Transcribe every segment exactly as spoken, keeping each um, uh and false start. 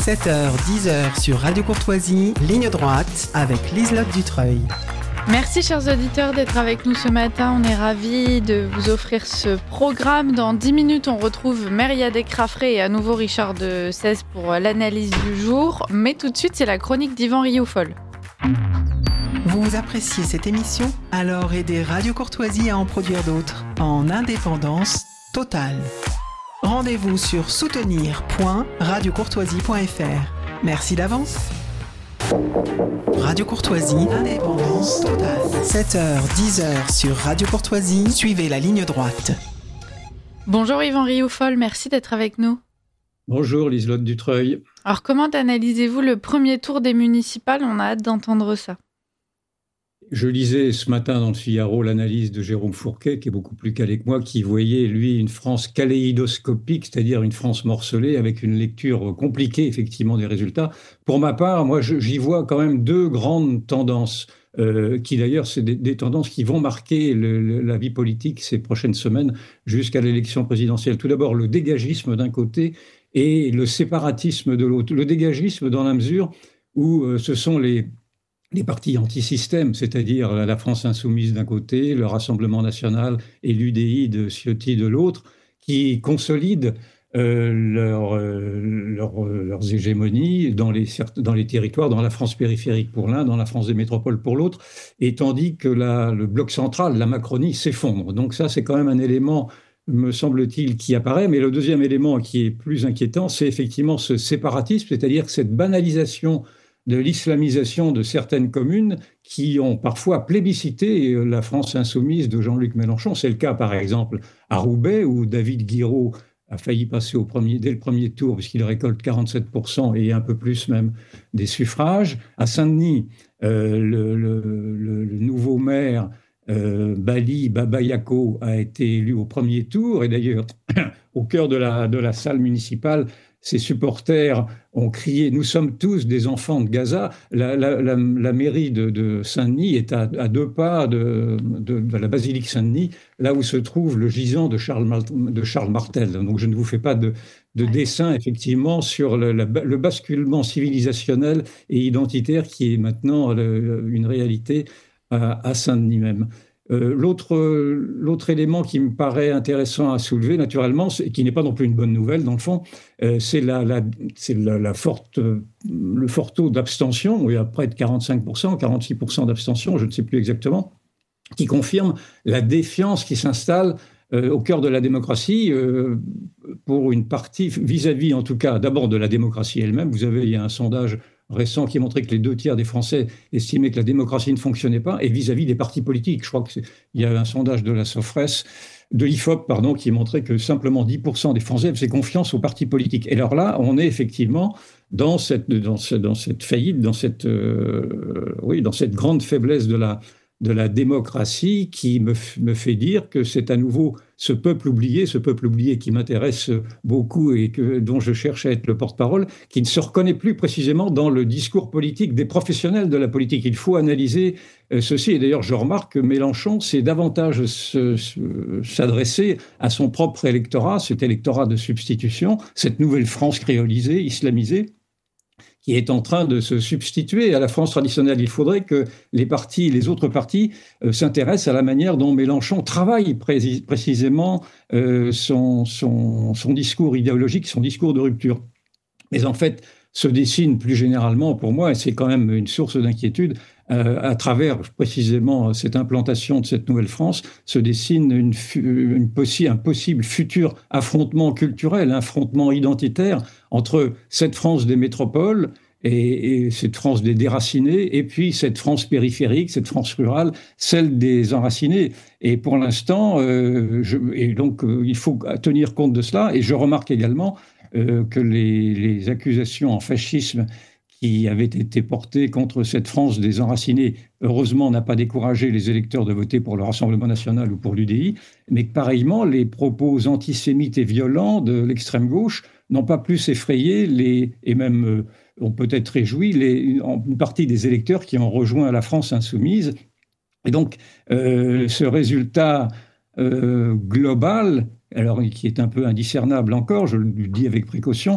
sept heures dix heures sur Radio Courtoisie, ligne droite avec Liselotte Dutreuil. Merci chers auditeurs d'être avec nous ce matin. On est ravis de vous offrir ce programme. Dans dix minutes, on retrouve Mériadec Raffray et à nouveau Richard de Cèze pour l'analyse du jour. Mais tout de suite, c'est la chronique d'Yvan Rioufol. Vous appréciez cette émission? Alors aidez Radio Courtoisie à en produire d'autres en indépendance totale. Rendez-vous sur soutenir point radio courtoisie point f r. Merci d'avance. Radio Courtoisie, indépendance totale. sept heures dix heures sur Radio Courtoisie, suivez la ligne droite. Bonjour Yvan Rioufol, merci d'être avec nous. Bonjour Liselotte Dutreuil. Alors comment analysez-vous le premier tour des municipales? On a hâte d'entendre ça. Je lisais ce matin dans le Figaro l'analyse de Jérôme Fourquet, qui est beaucoup plus calé que moi, qui voyait, lui, une France kaléidoscopique, c'est-à-dire une France morcelée, avec une lecture compliquée, effectivement, des résultats. Pour ma part, moi, j'y vois quand même deux grandes tendances, euh, qui d'ailleurs, c'est des, des tendances qui vont marquer le, le, la vie politique ces prochaines semaines jusqu'à l'élection présidentielle. Tout d'abord, le dégagisme d'un côté et le séparatisme de l'autre. Le dégagisme dans la mesure où euh, ce sont les... les partis anti-système, c'est-à-dire la France insoumise d'un côté, le Rassemblement national et l'U D I de Ciotti de l'autre, qui consolident euh, leur, euh, leur, euh, leurs hégémonies dans les, dans les territoires, dans la France périphérique pour l'un, dans la France des métropoles pour l'autre, et tandis que la, le bloc central, la Macronie, s'effondre. Donc ça, c'est quand même un élément, me semble-t-il, qui apparaît. Mais le deuxième élément qui est plus inquiétant, c'est effectivement ce séparatisme, c'est-à-dire cette banalisation de l'islamisation de certaines communes qui ont parfois plébiscité la France insoumise de Jean-Luc Mélenchon. C'est le cas, par exemple, à Roubaix, où David Guiraud a failli passer au premier, dès le premier tour, puisqu'il récolte quarante-sept pour cent et un peu plus même des suffrages. À Saint-Denis, euh, le, le, le, le nouveau maire euh, Bali Babayako a été élu au premier tour. Et d'ailleurs, au cœur de la, de la salle municipale, ses supporters ont crié « Nous sommes tous des enfants de Gaza ». La, la, la, la mairie de, de Saint-Denis est à, à deux pas de, de, de la basilique Saint-Denis, là où se trouve le gisant de Charles, de Charles Martel. Donc je ne vous fais pas de, de dessin, effectivement, sur le, la, le basculement civilisationnel et identitaire qui est maintenant le, une réalité à, à Saint-Denis même. Euh, l'autre, l'autre élément qui me paraît intéressant à soulever, naturellement, et qui n'est pas non plus une bonne nouvelle, dans le fond, euh, c'est, la, la, c'est la, la forte, euh, le fort taux d'abstention, il y a près de quarante-cinq pour cent, quarante-six pour cent d'abstention, je ne sais plus exactement, qui confirme la défiance qui s'installe euh, au cœur de la démocratie, euh, pour une partie, vis-à-vis en tout cas, d'abord de la démocratie elle-même. Vous avez, il y a un sondage récent qui montrait que les deux tiers des Français estimaient que la démocratie ne fonctionnait pas, et vis-à-vis des partis politiques. Je crois qu'il y a un sondage de la Sofres, de l'I F O P, pardon, qui montrait que simplement dix pour cent des Français faisaient confiance aux partis politiques. Et alors là, on est effectivement dans cette, dans ce, dans cette faillite, dans cette, euh, oui, dans cette grande faiblesse de la, de la démocratie qui me, me fait dire que c'est à nouveau ce peuple oublié, ce peuple oublié qui m'intéresse beaucoup et que, dont je cherche à être le porte-parole, qui ne se reconnaît plus précisément dans le discours politique des professionnels de la politique. Il faut analyser euh, ceci. Et d'ailleurs, je remarque que Mélenchon sait davantage se, se, s'adresser à son propre électorat, cet électorat de substitution, cette nouvelle France créolisée, islamisée, qui est en train de se substituer à la France traditionnelle. Il faudrait que les partis, les autres partis, euh, s'intéressent à la manière dont Mélenchon travaille pré- précisément euh, son, son, son discours idéologique, son discours de rupture. Mais en fait, se dessine plus généralement, pour moi, et c'est quand même une source d'inquiétude, euh, à travers précisément cette implantation de cette nouvelle France, se dessine une, une possi- un possible futur affrontement culturel, affrontement identitaire entre cette France des métropoles et, et cette France des déracinés, et puis cette France périphérique, cette France rurale, celle des enracinés. Et pour l'instant, euh, je, et donc euh, il faut tenir compte de cela. Et je remarque également euh, que les, les accusations en fascisme qui avaient été portées contre cette France des enracinés, heureusement, n'a pas découragé les électeurs de voter pour le Rassemblement national ou pour l'U D I, mais que pareillement, les propos antisémites et violents de l'extrême gauche n'ont pas plus effrayé les, et même euh, ont peut-être réjoui les, une partie des électeurs qui ont rejoint la France insoumise. Et donc, euh, ce résultat euh, global, alors qui est un peu indiscernable encore, je le dis avec précaution,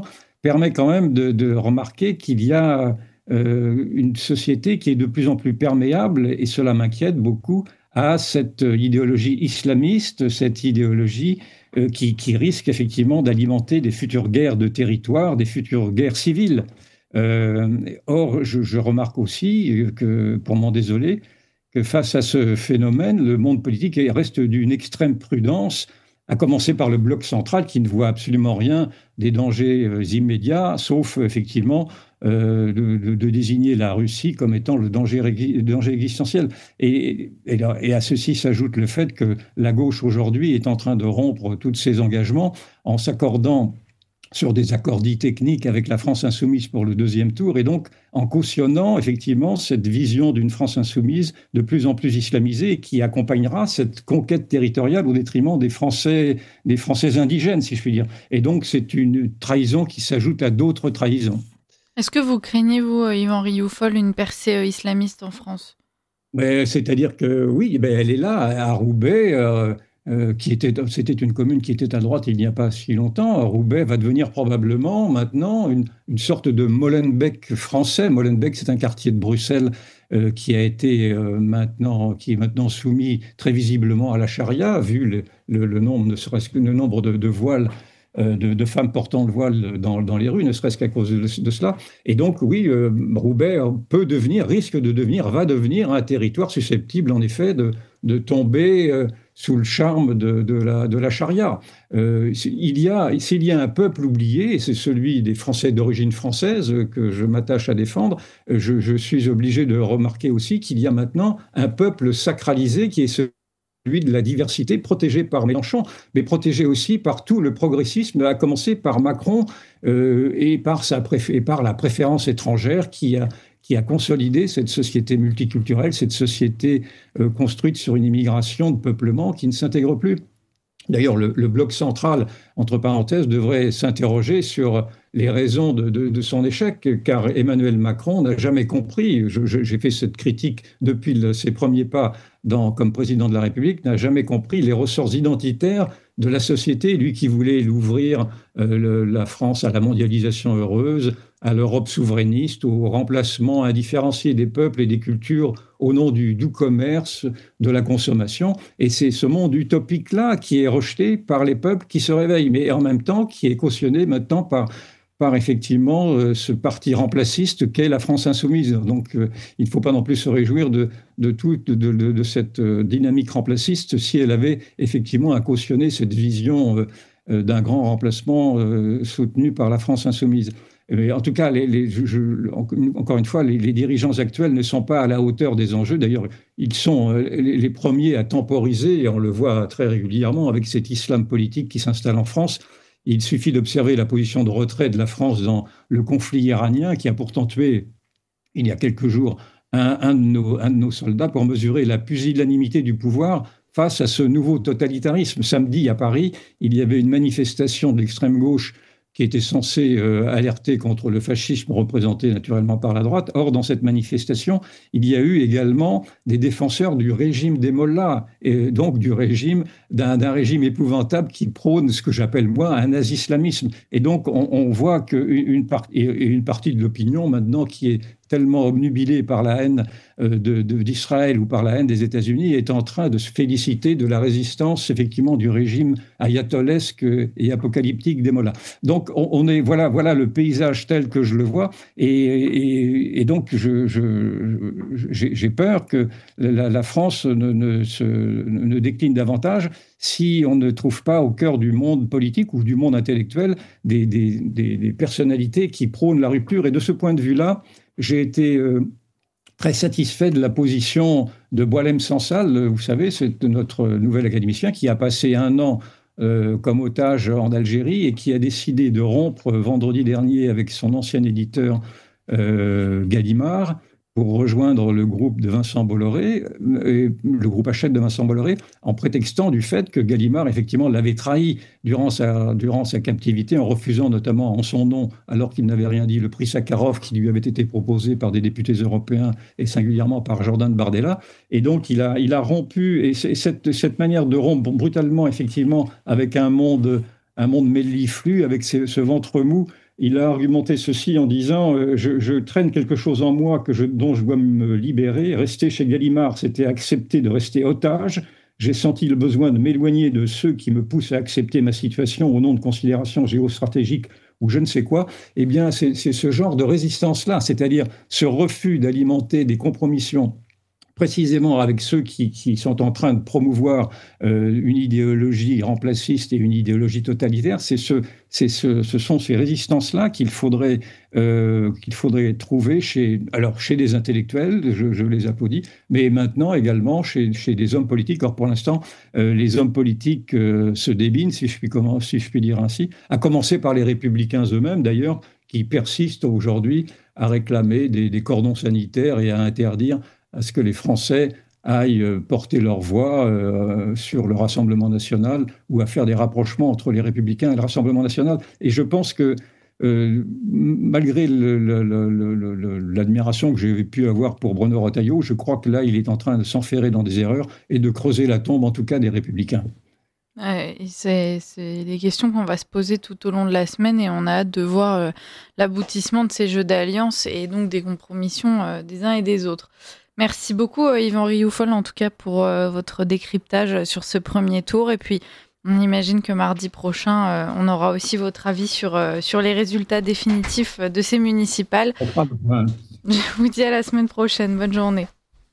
permet quand même de, de remarquer qu'il y a euh, une société qui est de plus en plus perméable, et cela m'inquiète beaucoup, à cette idéologie islamiste, cette idéologie euh, qui, qui risque effectivement d'alimenter des futures guerres de territoire, des futures guerres civiles. Euh, or, je, je remarque aussi que, pour m'en désoler, que face à ce phénomène, le monde politique reste d'une extrême prudence, à commencer par le bloc central qui ne voit absolument rien des dangers euh, immédiats, sauf effectivement euh, de, de, de désigner la Russie comme étant le danger, le danger existentiel. Et, et, et à ceci s'ajoute le fait que la gauche aujourd'hui est en train de rompre tous ses engagements en s'accordant sur des accords dits techniques avec la France insoumise pour le deuxième tour, et donc en cautionnant effectivement cette vision d'une France insoumise de plus en plus islamisée qui accompagnera cette conquête territoriale au détriment des Français, des Français indigènes, si je puis dire. Et donc c'est une trahison qui s'ajoute à d'autres trahisons. Est-ce que vous craignez, vous, Yvan Rioufol, une percée islamiste en France ? Mais c'est-à-dire que oui, ben elle est là, à Roubaix. Euh, Euh, qui était, c'était une commune qui était à droite il n'y a pas si longtemps. Roubaix va devenir probablement maintenant une, une sorte de Molenbeek français. Molenbeek, c'est un quartier de Bruxelles euh, qui a été euh, maintenant, qui est maintenant soumis très visiblement à la charia, vu le, le, le nombre, ne serait-ce que le nombre de, de voiles. Euh, de, de femmes portant le voile dans, dans les rues, ne serait-ce qu'à cause de, de cela. Et donc, oui, euh, Roubaix peut devenir, risque de devenir, va devenir un territoire susceptible, en effet, de, de tomber euh, sous le charme de, de, la, de la charia. Euh, il y a, s'il y a un peuple oublié, et c'est celui des Français d'origine française que je m'attache à défendre, je, je suis obligé de remarquer aussi qu'il y a maintenant un peuple sacralisé qui est ce celui de la diversité, protégé par Mélenchon, mais protégé aussi par tout le progressisme, à commencer par Macron euh, et, par sa préf- et par la préférence étrangère qui a, qui a consolidé cette société multiculturelle, cette société euh, construite sur une immigration de peuplement qui ne s'intègre plus. D'ailleurs, le, le bloc central, entre parenthèses, devrait s'interroger sur les raisons de, de, de son échec, car Emmanuel Macron n'a jamais compris, je, je, j'ai fait cette critique depuis le, ses premiers pas dans, comme président de la République, n'a jamais compris les ressorts identitaires de la société, lui qui voulait l'ouvrir euh, le, la France à la mondialisation heureuse, à l'Europe souverainiste, au remplacement indifférencié des peuples et des cultures au nom du doux commerce, de la consommation. Et c'est ce monde utopique-là qui est rejeté par les peuples qui se réveillent, mais en même temps qui est cautionné maintenant par, par effectivement euh, ce parti remplaciste qu'est la France insoumise. Donc euh, il ne faut pas non plus se réjouir de, de, tout, de, de, de cette euh, dynamique remplaciste si elle avait effectivement à cautionner cette vision euh, euh, d'un grand remplacement euh, soutenu par la France insoumise. Mais en tout cas, les, les, je, je, encore une fois, les, les dirigeants actuels ne sont pas à la hauteur des enjeux. D'ailleurs, ils sont les, les premiers à temporiser, et on le voit très régulièrement avec cet islam politique qui s'installe en France. Il suffit d'observer la position de retrait de la France dans le conflit iranien, qui a pourtant tué, il y a quelques jours, un, un, de, nos, un de nos soldats, pour mesurer la pusillanimité du pouvoir face à ce nouveau totalitarisme. Samedi, à Paris, il y avait une manifestation de l'extrême gauche qui était censé euh, alerter contre le fascisme représenté naturellement par la droite. Or, dans cette manifestation, il y a eu également des défenseurs du régime des mollahs, et donc du régime, d'un, d'un régime épouvantable qui prône ce que j'appelle, moi, un nazi-islamisme. Et donc, on, on voit qu'une part, et une partie de l'opinion, maintenant, qui est tellement obnubilée par la haine euh, de, de, d'Israël ou par la haine des États-Unis, est en train de se féliciter de la résistance, effectivement, du régime ayatollesque et apocalyptique des mollahs. Donc, on, on est, voilà, voilà le paysage tel que je le vois, et, et, et donc je, je, j'ai, j'ai peur que la, la France ne, ne, se, ne décline davantage si on ne trouve pas au cœur du monde politique ou du monde intellectuel des, des, des, des personnalités qui prônent la rupture. Et de ce point de vue-là, j'ai été euh, très satisfait de la position de Boualem Sansal. Vous savez, c'est notre nouvel académicien qui a passé un an euh, comme otage en Algérie et qui a décidé de rompre vendredi dernier avec son ancien éditeur euh, Gallimard pour rejoindre le groupe de Vincent Bolloré, et le groupe Hachette de Vincent Bolloré, en prétextant du fait que Gallimard, effectivement, l'avait trahi durant sa, durant sa captivité, en refusant notamment en son nom, alors qu'il n'avait rien dit, le prix Sakharov qui lui avait été proposé par des députés européens et singulièrement par Jordan Bardella. Et donc, il a, il a rompu, et cette, cette manière de rompre brutalement, effectivement, avec un monde... un monde melliflu avec ce, ce ventre mou il a argumenté ceci en disant euh, je, je traîne quelque chose en moi que je, dont je dois me libérer. Rester chez Gallimard, c'était accepter de rester otage. J'ai senti le besoin de m'éloigner de ceux qui me poussent à accepter ma situation au nom de considérations géostratégiques ou je ne sais quoi. Eh bien, c'est, c'est ce genre de résistance-là, c'est-à-dire ce refus d'alimenter des compromissions précisément avec ceux qui, qui sont en train de promouvoir euh, une idéologie remplaciste et une idéologie totalitaire, c'est ce, c'est ce, ce sont ces résistances-là qu'il faudrait, euh, qu'il faudrait trouver chez, alors chez des intellectuels, je, je les applaudis, mais maintenant également chez, chez des hommes politiques. Or, pour l'instant, euh, les hommes politiques euh, se débinent, si je puis, comment, si je puis dire ainsi, à commencer par les républicains eux-mêmes, d'ailleurs, qui persistent aujourd'hui à réclamer des, des cordons sanitaires et à interdire à ce que les Français aillent porter leur voix euh, sur le Rassemblement national ou à faire des rapprochements entre les Républicains et le Rassemblement national. Et je pense que, euh, malgré le, le, le, le, l'admiration que j'ai pu avoir pour Bruno Retailleau, je crois que là, il est en train de s'enferrer dans des erreurs et de creuser la tombe, en tout cas, des Républicains. Ouais, c'est, c'est des questions qu'on va se poser tout au long de la semaine et on a hâte de voir euh, l'aboutissement de ces jeux d'alliance et donc des compromissions euh, des uns et des autres. Merci beaucoup Yvan Rioufol en tout cas pour euh, votre décryptage sur ce premier tour et puis on imagine que mardi prochain euh, on aura aussi votre avis sur, euh, sur les résultats définitifs de ces municipales. Je vous dis à la semaine prochaine, bonne journée.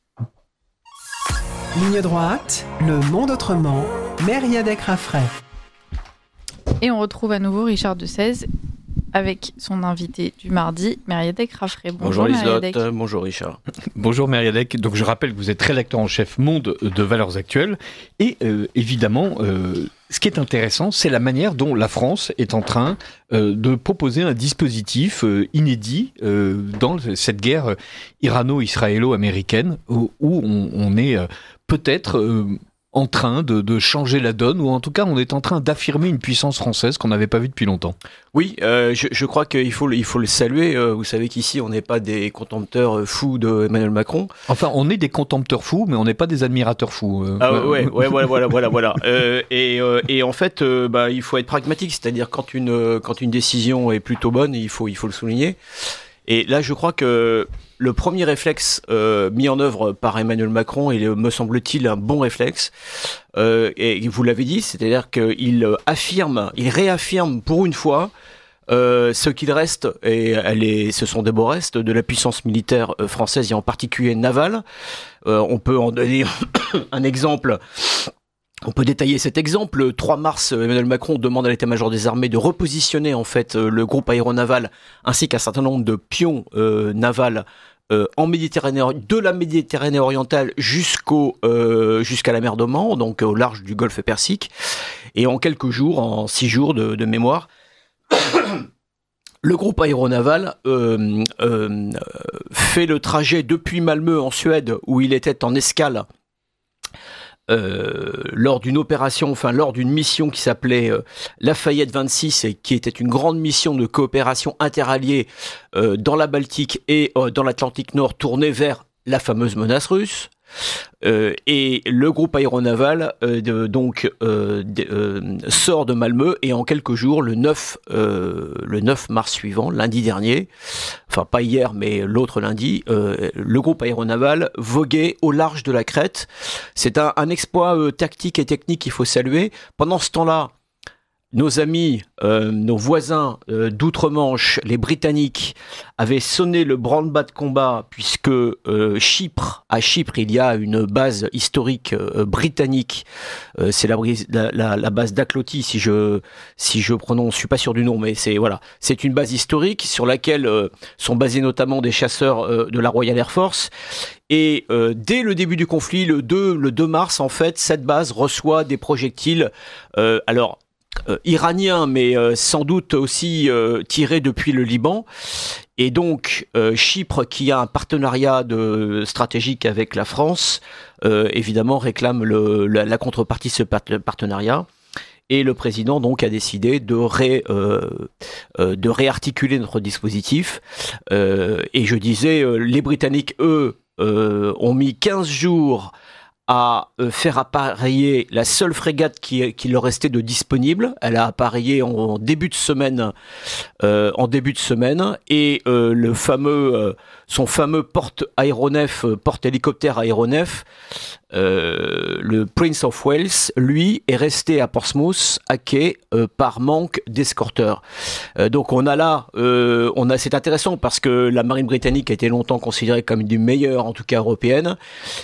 Ligne droite, le monde autrement, Mériadec Raffray. Et on retrouve à nouveau Richard de Sèze avec son invité du mardi, Mériadec Raffray. Bonjour, bonjour Liselotte, bonjour Richard. Bonjour Mériadec, donc je rappelle que vous êtes rédacteur en chef Monde de Valeurs Actuelles et euh, évidemment euh, ce qui est intéressant c'est la manière dont la France est en train euh, de proposer un dispositif euh, inédit euh, dans cette guerre irano-israélo-américaine où, où on, on est euh, peut-être... Euh, en train de, de changer la donne, ou en tout cas on est en train d'affirmer une puissance française qu'on n'avait pas vue depuis longtemps. Oui, euh, je, je crois qu'il faut, il faut le saluer. Euh, vous savez qu'ici on n'est pas des contempteurs fous de Emmanuel Macron. Enfin, on est des contempteurs fous, mais on n'est pas des admirateurs fous. Euh, ah ouais, ouais, voilà, voilà, voilà, voilà. Euh, et, euh, et en fait, euh, bah, il faut être pragmatique, c'est-à-dire quand une, quand une décision est plutôt bonne, il faut, il faut le souligner. Et là, je crois que le premier réflexe euh, mis en œuvre par Emmanuel Macron, il me semble-t-il un bon réflexe, euh, et vous l'avez dit, c'est-à-dire qu'il affirme, il réaffirme pour une fois euh, ce qu'il reste, et elle est, ce sont des beaux restes de la puissance militaire française, et en particulier navale. Euh, on peut en donner un exemple. On peut détailler cet exemple. Le trois mars, Emmanuel Macron demande à l'état-major des armées de repositionner en fait le groupe aéronaval ainsi qu'un certain nombre de pions euh, navals euh, en Méditerranée, de la Méditerranée orientale jusqu'au euh, jusqu'à la mer d'Oman, donc au large du Golfe Persique. Et en quelques jours, en six jours de, de mémoire, le groupe aéronaval euh, euh, fait le trajet depuis Malmö en Suède, où il était en escale. Euh, lors d'une opération, enfin lors d'une mission qui s'appelait euh, Lafayette vingt-six et qui était une grande mission de coopération interalliée euh, dans la Baltique et euh, dans l'Atlantique Nord tournée vers la fameuse menace russe. Euh, et le groupe aéronaval euh, de, donc euh, de, euh, sort de Malmö et en quelques jours, le neuf, euh, le neuf mars suivant, lundi dernier, enfin pas hier mais l'autre lundi, euh, le groupe aéronaval voguait au large de la Crète. C'est un, un exploit euh, tactique et technique qu'il faut saluer. Pendant ce temps-là, nos amis, euh, nos voisins euh, d'outre-Manche, les Britanniques, avaient sonné le branle-bas de combat puisque euh, Chypre, à Chypre, il y a une base historique euh, britannique. Euh, c'est la, la, la base d'Akloti, si je si je prononce, je suis pas sûr du nom, mais c'est voilà, c'est une base historique sur laquelle euh, sont basés notamment des chasseurs euh, de la Royal Air Force. Et euh, dès le début du conflit, le deux, le deux mars, en fait, cette base reçoit des projectiles. Euh, alors. Euh, iranien, mais euh, sans doute aussi euh, tiré depuis le Liban. Et donc, euh, Chypre, qui a un partenariat de, stratégique avec la France, euh, évidemment réclame le, la, la contrepartie de ce partenariat. Et le président donc a décidé de, ré, euh, euh, de réarticuler notre dispositif. Euh, et je disais, euh, les Britanniques, eux, euh, ont mis quinze jours à euh, faire appareiller la seule frégate qui, qui leur restait de disponible. Elle a appareillé en, en début de semaine, euh, en début de semaine, et euh, le fameux, euh, son fameux porte-aéronef, euh, porte-hélicoptère aéronef, euh, le Prince of Wales, lui, est resté à Portsmouth à quai euh, par manque d'escorteurs. Euh, donc on a là, euh, on a, c'est intéressant parce que la marine britannique a été longtemps considérée comme une des meilleures, en tout cas européenne,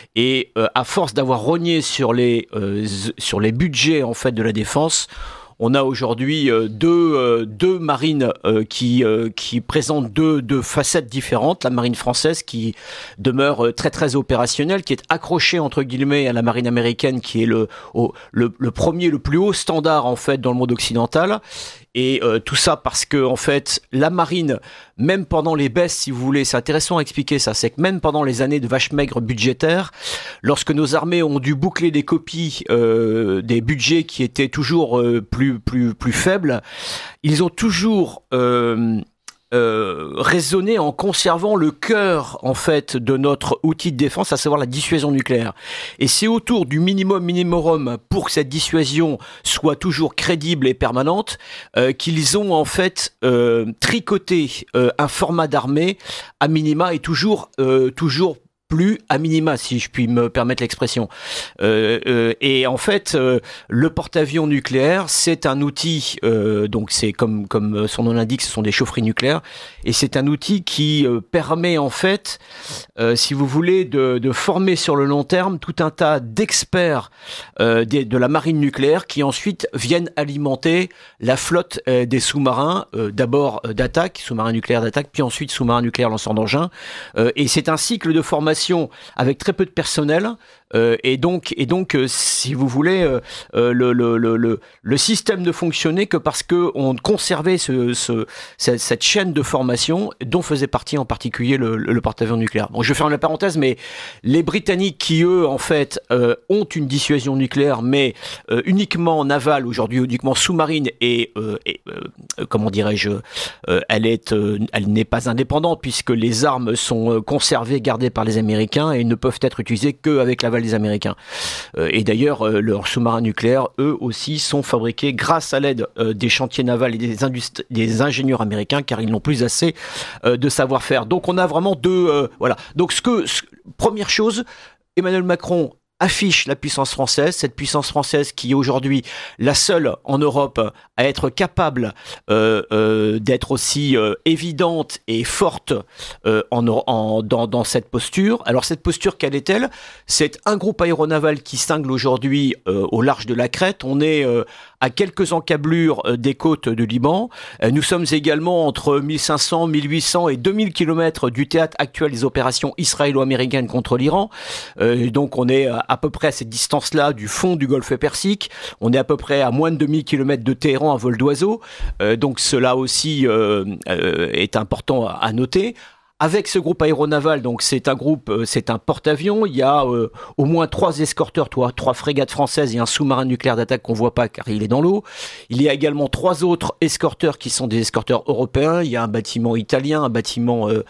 et euh, à force d'avoir rogné sur les euh, sur les budgets en fait de la défense, on a aujourd'hui euh, deux euh, deux marines euh, qui euh, qui présentent deux deux facettes différentes. La marine française qui demeure euh, très très opérationnelle, qui est accrochée entre guillemets à la marine américaine, qui est le au, le, le premier, le plus haut standard en fait dans le monde occidental. Et euh, tout ça parce que en fait la marine, même pendant les baisses, si vous voulez, c'est intéressant à expliquer ça, c'est que même pendant les années de vache maigre budgétaire, lorsque nos armées ont dû boucler des copies euh, des budgets qui étaient toujours euh, plus plus plus faibles, ils ont toujours euh, Euh, raisonner en conservant le cœur en fait de notre outil de défense, à savoir la dissuasion nucléaire. Et c'est autour du minimum minimum pour que cette dissuasion soit toujours crédible et permanente euh, qu'ils ont en fait euh, tricoté euh, un format d'armée à minima et toujours euh, toujours plus à minima, si je puis me permettre l'expression. Euh, euh, et en fait, euh, le porte-avions nucléaire, c'est un outil, euh, donc c'est comme comme son nom l'indique, ce sont des chaufferies nucléaires, et c'est un outil qui euh, permet en fait, euh, si vous voulez, de, de former sur le long terme tout un tas d'experts euh, de, de la marine nucléaire qui ensuite viennent alimenter la flotte euh, des sous-marins, euh, d'abord euh, d'attaque, sous-marins nucléaires d'attaque, puis ensuite sous-marins nucléaires lanceurs d'engins, euh, et c'est un cycle de formation avec très peu de personnel, euh, et donc, et donc euh, si vous voulez, euh, euh, le, le, le, le, le système ne fonctionnait que parce que on conservait ce, ce, cette, cette chaîne de formation dont faisait partie en particulier le, le, le porte-avions nucléaire. Bon, je vais faire une parenthèse, mais les Britanniques qui, eux, en fait, euh, ont une dissuasion nucléaire, mais euh, uniquement navale, aujourd'hui uniquement sous-marine, et, euh, et euh, comment dirais-je, euh, elle est, euh, elle n'est pas indépendante puisque les armes sont euh, conservées, gardées par les Américains et ne peuvent être utilisées qu'avec l'aval des Américains. Euh, et d'ailleurs, euh, leurs sous-marins nucléaires, eux aussi, sont fabriqués grâce à l'aide euh, des chantiers navals et des, industri- des ingénieurs américains, car ils n'ont plus assez euh, de savoir-faire. Donc on a vraiment deux... Euh, voilà. Donc ce que... Ce, première chose, Emmanuel Macron affiche la puissance française, cette puissance française qui est aujourd'hui la seule en Europe à être capable euh, euh, d'être aussi euh, évidente et forte euh, en, en, dans, dans cette posture. Alors cette posture, quelle est-elle ? C'est un groupe aéronaval qui cingle aujourd'hui euh, au large de la Crète. On est euh, à quelques encablures euh, des côtes du Liban. Euh, nous sommes également entre mille cinq cents, mille huit cents et deux mille kilomètres du théâtre actuel des opérations israélo-américaines contre l'Iran. Euh, donc on est à à peu près à cette distance-là du fond du golfe Persique. On est à peu près à moins de deux mille kilomètres de Téhéran à vol d'oiseau. Euh, donc cela aussi euh, euh, est important à noter. Avec ce groupe aéronaval, donc c'est un groupe, euh, c'est un porte-avions. Il y a euh, au moins trois escorteurs, trois, trois frégates françaises et un sous-marin nucléaire d'attaque qu'on voit pas car il est dans l'eau. Il y a également trois autres escorteurs qui sont des escorteurs européens. Il y a un bâtiment italien, un bâtiment euh,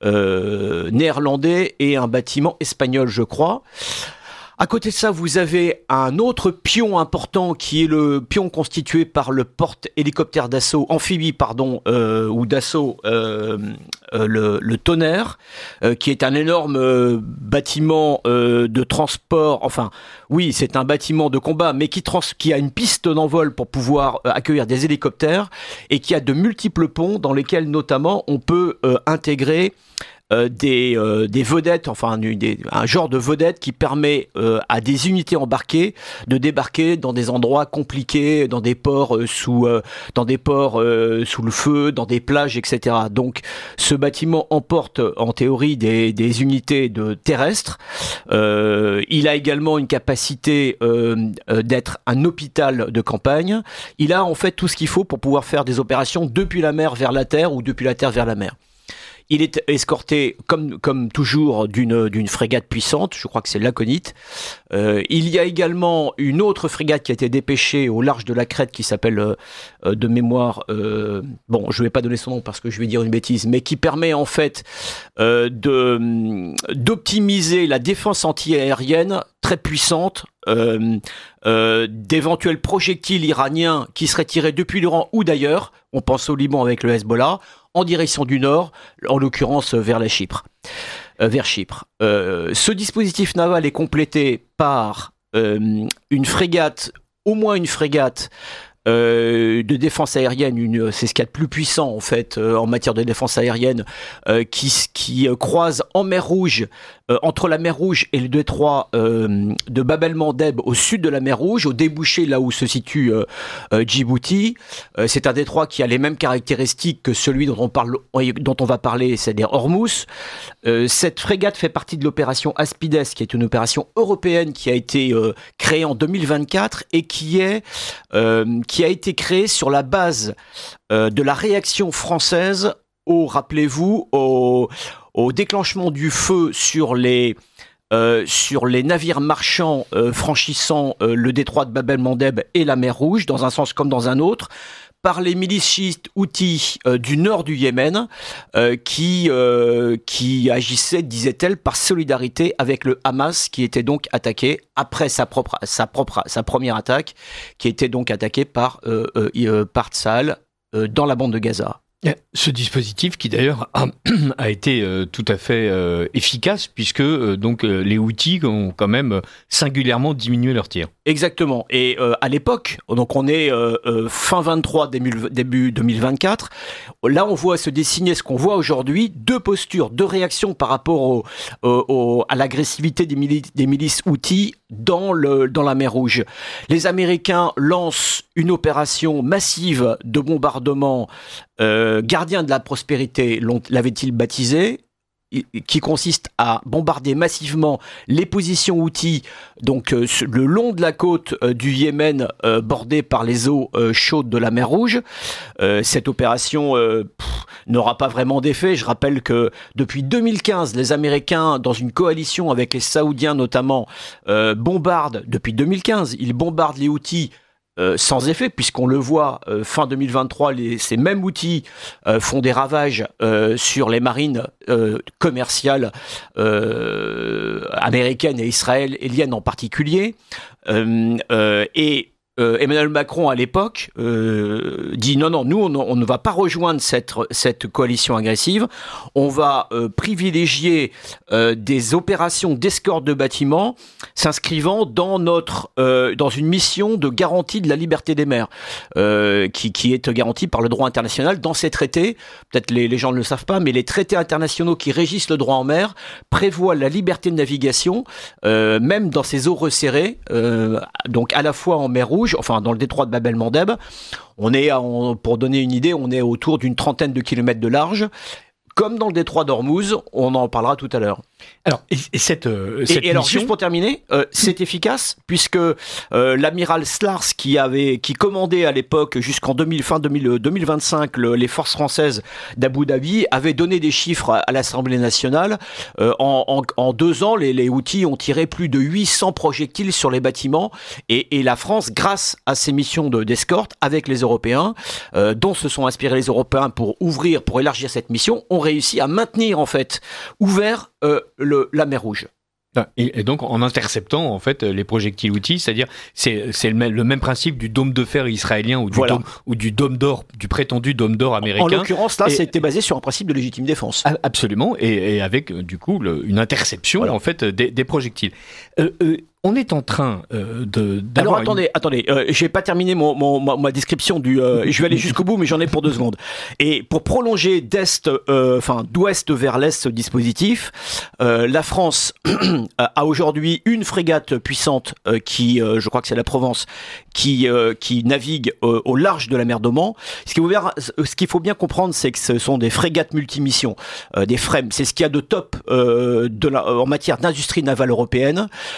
euh, néerlandais et un bâtiment espagnol, je crois. À côté de ça, vous avez un autre pion important qui est le pion constitué par le porte-hélicoptère d'assaut, amphibie, pardon, euh, ou d'assaut, euh, euh, le, le Tonnerre, euh, qui est un énorme euh, bâtiment euh, de transport, enfin, oui, c'est un bâtiment de combat, mais qui, trans- qui a une piste d'envol pour pouvoir euh, accueillir des hélicoptères et qui a de multiples ponts dans lesquels, notamment, on peut euh, intégrer Euh, des, euh, des vedettes, enfin des, un genre de vedette qui permet euh, à des unités embarquées de débarquer dans des endroits compliqués, dans des ports euh, sous, euh, dans des ports euh, sous le feu, dans des plages, et cetera. Donc, ce bâtiment emporte en théorie des, des unités de terrestres. Euh, il a également une capacité euh, euh, d'être un hôpital de campagne. Il a en fait tout ce qu'il faut pour pouvoir faire des opérations depuis la mer vers la terre ou depuis la terre vers la mer. il est escorté, comme, comme toujours, d'une, d'une frégate puissante, je crois que c'est l'Aconite. Euh, il y a également une autre frégate qui a été dépêchée au large de la Crète, qui s'appelle, euh, de mémoire, euh, bon, je ne vais pas donner son nom parce que je vais dire une bêtise, mais qui permet en fait euh, de, d'optimiser la défense anti-aérienne très puissante, euh, euh, d'éventuels projectiles iraniens qui seraient tirés depuis l'Iran ou d'ailleurs, on pense au Liban avec le Hezbollah, en direction du nord, en l'occurrence vers la Chypre, euh, vers Chypre. Euh, ce dispositif naval est complété par euh, une frégate, au moins une frégate Euh, de défense aérienne, une, c'est ce qu'il y a de plus puissant en fait euh, en matière de défense aérienne, euh, qui, qui euh, croise en mer Rouge, euh, entre la mer Rouge et le détroit euh, de Bab el-Mandeb au sud de la mer Rouge, au débouché là où se situe euh, euh, Djibouti. Euh, c'est un détroit qui a les mêmes caractéristiques que celui dont on, parle, dont on va parler, c'est-à-dire Hormuz. Euh, cette frégate fait partie de l'opération Aspides, qui est une opération européenne qui a été euh, créée en deux mille vingt-quatre et qui est euh, qui a été créée sur la base euh, de la réaction française au, rappelez-vous, au, au déclenchement du feu sur les Euh, sur les navires marchands euh, franchissant euh, le détroit de Bab el-Mandeb et la mer Rouge, dans un sens comme dans un autre, par les milices chiites houthis euh, du nord du Yémen, euh, qui, euh, qui agissaient, disait-elle, par solidarité avec le Hamas, qui était donc attaqué après sa propre, sa propre, sa première attaque, qui était donc attaqué par, euh, euh, par Tsahal euh, dans la bande de Gaza. Ce dispositif qui d'ailleurs a, a été euh, tout à fait euh, efficace puisque euh, donc euh, les Houthis ont quand même singulièrement diminué leurs tirs. Exactement. Et euh, à l'époque, donc on est euh, euh, fin vingt-trois, début, début deux mille vingt-quatre, là on voit se dessiner ce qu'on voit aujourd'hui, deux postures, deux réactions par rapport au, au, au, à l'agressivité des, mili- des milices Houthis dans, le, dans la mer Rouge. Les Américains lancent une opération massive de bombardement euh, gardien de la prospérité, l'avait-il baptisé, qui consiste à bombarder massivement les positions Houthis, donc euh, le long de la côte euh, du Yémen, euh, bordée par les eaux euh, chaudes de la mer Rouge. Euh, cette opération euh, pff, n'aura pas vraiment d'effet. Je rappelle que depuis deux mille quinze, les Américains, dans une coalition avec les Saoudiens notamment, euh, bombardent, depuis deux mille quinze, ils bombardent les Houthis Euh, sans effet, puisqu'on le voit, euh, fin deux mille vingt-trois, les, ces mêmes Houthis euh, font des ravages euh, sur les marines euh, commerciales euh, américaines et israéliennes en particulier. Euh, euh, et Euh, Emmanuel Macron, à l'époque, euh, dit non, non, nous, on, on ne va pas rejoindre cette, cette coalition agressive. On va euh, privilégier euh, des opérations d'escorte de bâtiments s'inscrivant dans notre euh, dans une mission de garantie de la liberté des mers, euh, qui, qui est garantie par le droit international dans ces traités. Peut-être les, les gens ne le savent pas, mais les traités internationaux qui régissent le droit en mer prévoient la liberté de navigation, euh, même dans ces eaux resserrées, euh, donc à la fois en mer Rouge, enfin dans le détroit de Bab el-Mandeb. On est, en, pour donner une idée, on est autour d'une trentaine de kilomètres de large. Comme dans le détroit d'Ormuz, on en parlera tout à l'heure. Alors, et, et cette, euh, cette et, et alors, mission... juste pour terminer, euh, c'est efficace puisque euh, l'amiral Slars, qui avait, qui commandait à l'époque jusqu'en deux mille, fin deux mille, deux mille vingt-cinq le, les forces françaises d'Abu Dhabi, avait donné des chiffres à, à l'Assemblée nationale. Euh, en, en, en deux ans, les, les Houthis ont tiré plus de huit cents projectiles sur les bâtiments et, et la France, grâce à ses missions de, d'escorte avec les Européens, euh, dont se sont inspirés les Européens pour ouvrir, pour élargir cette mission, ont réussi à maintenir en fait ouvert euh, le, la mer Rouge. Et, et donc en interceptant en fait les projectiles Houthis, c'est-à-dire c'est c'est le même, le même principe du dôme de fer israélien ou du voilà. dôme ou du dôme d'or, du prétendu dôme d'or américain. En l'occurrence là, et, c'était basé sur un principe de légitime défense. Absolument, et, et avec du coup le, une interception voilà. en fait des, des projectiles. Euh, euh, On est en train euh, de. Alors attendez, une... attendez, euh, j'ai pas terminé mon, mon ma, ma description du. Euh, je vais aller jusqu'au bout, mais j'en ai pour deux secondes. Et pour prolonger d'est, euh, enfin d'ouest vers l'est ce dispositif, euh, la France a aujourd'hui une frégate puissante euh, qui, euh, je crois que c'est la Provence, qui euh, qui navigue euh, au large de la mer d'Oman. Ce qu'il faut bien, ce qu'il faut bien comprendre, c'est que ce sont des frégates multimissions, euh, des F R E M. C'est ce qu'il y a de top euh, de la, en matière d'industrie navale européenne. Ce sont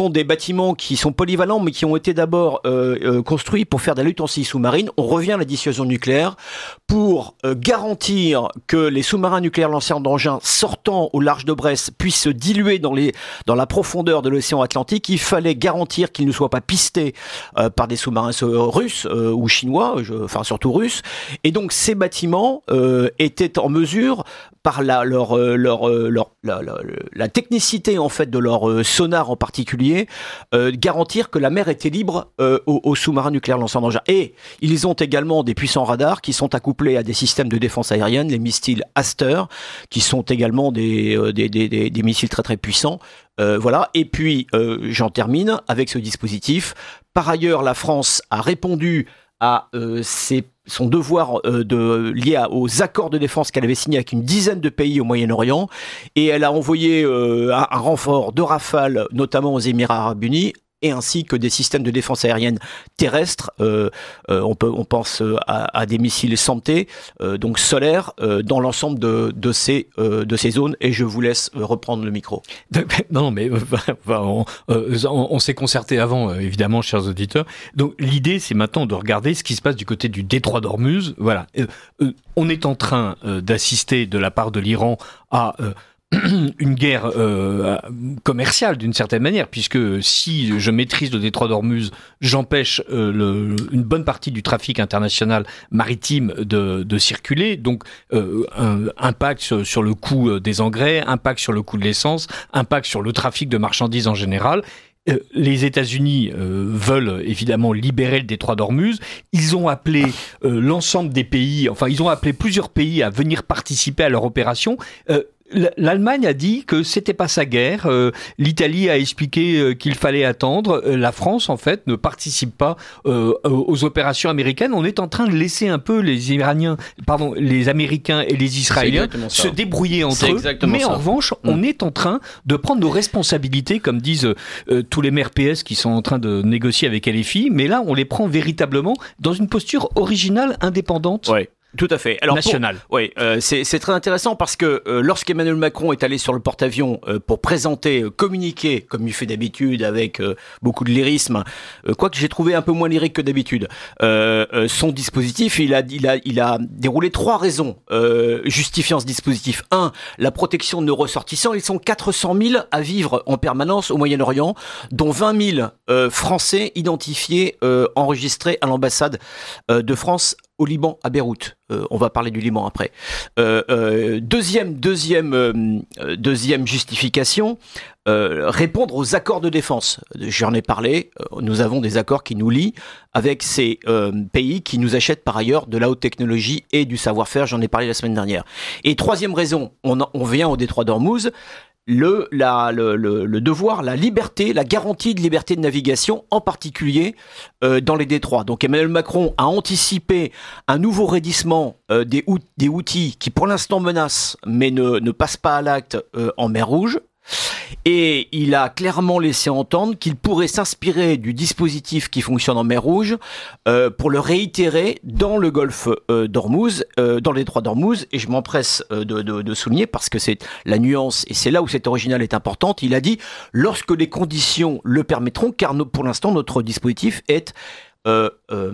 sont des bâtiments qui sont polyvalents, mais qui ont été d'abord euh, euh, construits pour faire de la lutte anti-sous-marine. On revient à la dissuasion nucléaire pour euh, garantir que les sous-marins nucléaires lanceurs d'engins sortant au large de Brest puissent se diluer dans, les, dans la profondeur de l'océan Atlantique. Il fallait garantir qu'ils ne soient pas pistés euh, par des sous-marins russes euh, ou chinois, je, enfin surtout russes. Et donc ces bâtiments euh, étaient en mesure, par la, leur, leur, leur, la, la, la technicité en fait de leur euh, sonar en particulier, euh, garantir que la mer était libre euh, aux, aux sous-marins nucléaires lanceurs d'engins. Et ils ont également des puissants radars qui sont accouplés à des systèmes de défense aérienne, les missiles Aster, qui sont également des, euh, des, des, des, des missiles très très puissants. Euh, voilà. Et puis euh, j'en termine avec ce dispositif. Par ailleurs, la France a répondu à euh, ses, son devoir euh, de, lié à, aux accords de défense qu'elle avait signés avec une dizaine de pays au Moyen-Orient, et elle a envoyé euh, un, un renfort de Rafale, notamment aux Émirats Arabes Unis, et ainsi que des systèmes de défense aérienne terrestre. Euh, euh, on, peut, on pense à, à des missiles Santé, euh, donc solaires, euh, dans l'ensemble de, de, ces, euh, de ces zones. Et je vous laisse reprendre le micro. Non, mais euh, on, euh, on, on s'est concerté avant, euh, évidemment, chers auditeurs. Donc l'idée, c'est maintenant de regarder ce qui se passe du côté du détroit d'Ormuz. Voilà, euh, euh, on est en train euh, d'assister de la part de l'Iran à euh, une guerre euh, commerciale d'une certaine manière, puisque si je maîtrise le détroit d'Ormuz, j'empêche euh, le, une bonne partie du trafic international maritime de, de circuler, donc euh, un impact sur, sur le coût des engrais, impact sur le coût de l'essence, impact sur le trafic de marchandises en général. Euh, les États-Unis euh, veulent évidemment libérer le détroit d'Ormuz. Ils ont appelé euh, l'ensemble des pays, enfin ils ont appelé plusieurs pays à venir participer à leur opération. Euh, L'Allemagne a dit que c'était pas sa guerre. Euh, L'Italie a expliqué euh, qu'il fallait attendre. Euh, la France, en fait, ne participe pas euh, aux opérations américaines. On est en train de laisser un peu les Iraniens, pardon, les Américains et les Israéliens se débrouiller entre eux. Mais ça. En revanche, mmh. on est en train de prendre nos responsabilités, comme disent euh, tous les maires P S qui sont en train de négocier avec L F I. Mais là, on les prend véritablement dans une posture originale, indépendante. Ouais. Tout à fait. Alors, national. Oui, euh, c'est, c'est très intéressant parce que euh, lorsqu'Emmanuel Macron est allé sur le porte-avions euh, pour présenter, euh, communiquer, comme il fait d'habitude avec euh, beaucoup de lyrisme, euh, quoique j'ai trouvé un peu moins lyrique que d'habitude, euh, euh, son dispositif, il a, il a, il a déroulé trois raisons euh, justifiant ce dispositif. Un, la protection de nos ressortissants. Ils sont quatre cent mille à vivre en permanence au Moyen-Orient, dont vingt mille euh, Français identifiés, euh, enregistrés à l'ambassade euh, de France au Liban, à Beyrouth. Euh, on va parler du Liban après. Euh, euh, deuxième, deuxième, euh, deuxième justification, euh, répondre aux accords de défense. J'en ai parlé. Euh, nous avons des accords qui nous lient avec ces euh, pays qui nous achètent par ailleurs de la haute technologie et du savoir-faire. J'en ai parlé la semaine dernière. Et troisième raison, on, on vient au détroit d'Ormuz. Le, la, le, le, le devoir, la liberté, la garantie de liberté de navigation, en particulier euh, dans les détroits. Donc Emmanuel Macron a anticipé un nouveau raidissement euh, des, des Houthis qui pour l'instant menacent, mais ne, ne passent pas à l'acte euh, en mer Rouge. Et il a clairement laissé entendre qu'il pourrait s'inspirer du dispositif qui fonctionne en mer Rouge euh, pour le réitérer dans le golfe euh, d'Ormuz, euh, dans le détroit d'Ormuz. Et je m'empresse euh, de, de, de souligner parce que c'est la nuance et c'est là où cette originale est importante. Il a dit lorsque les conditions le permettront, car no, pour l'instant notre dispositif est Euh, euh,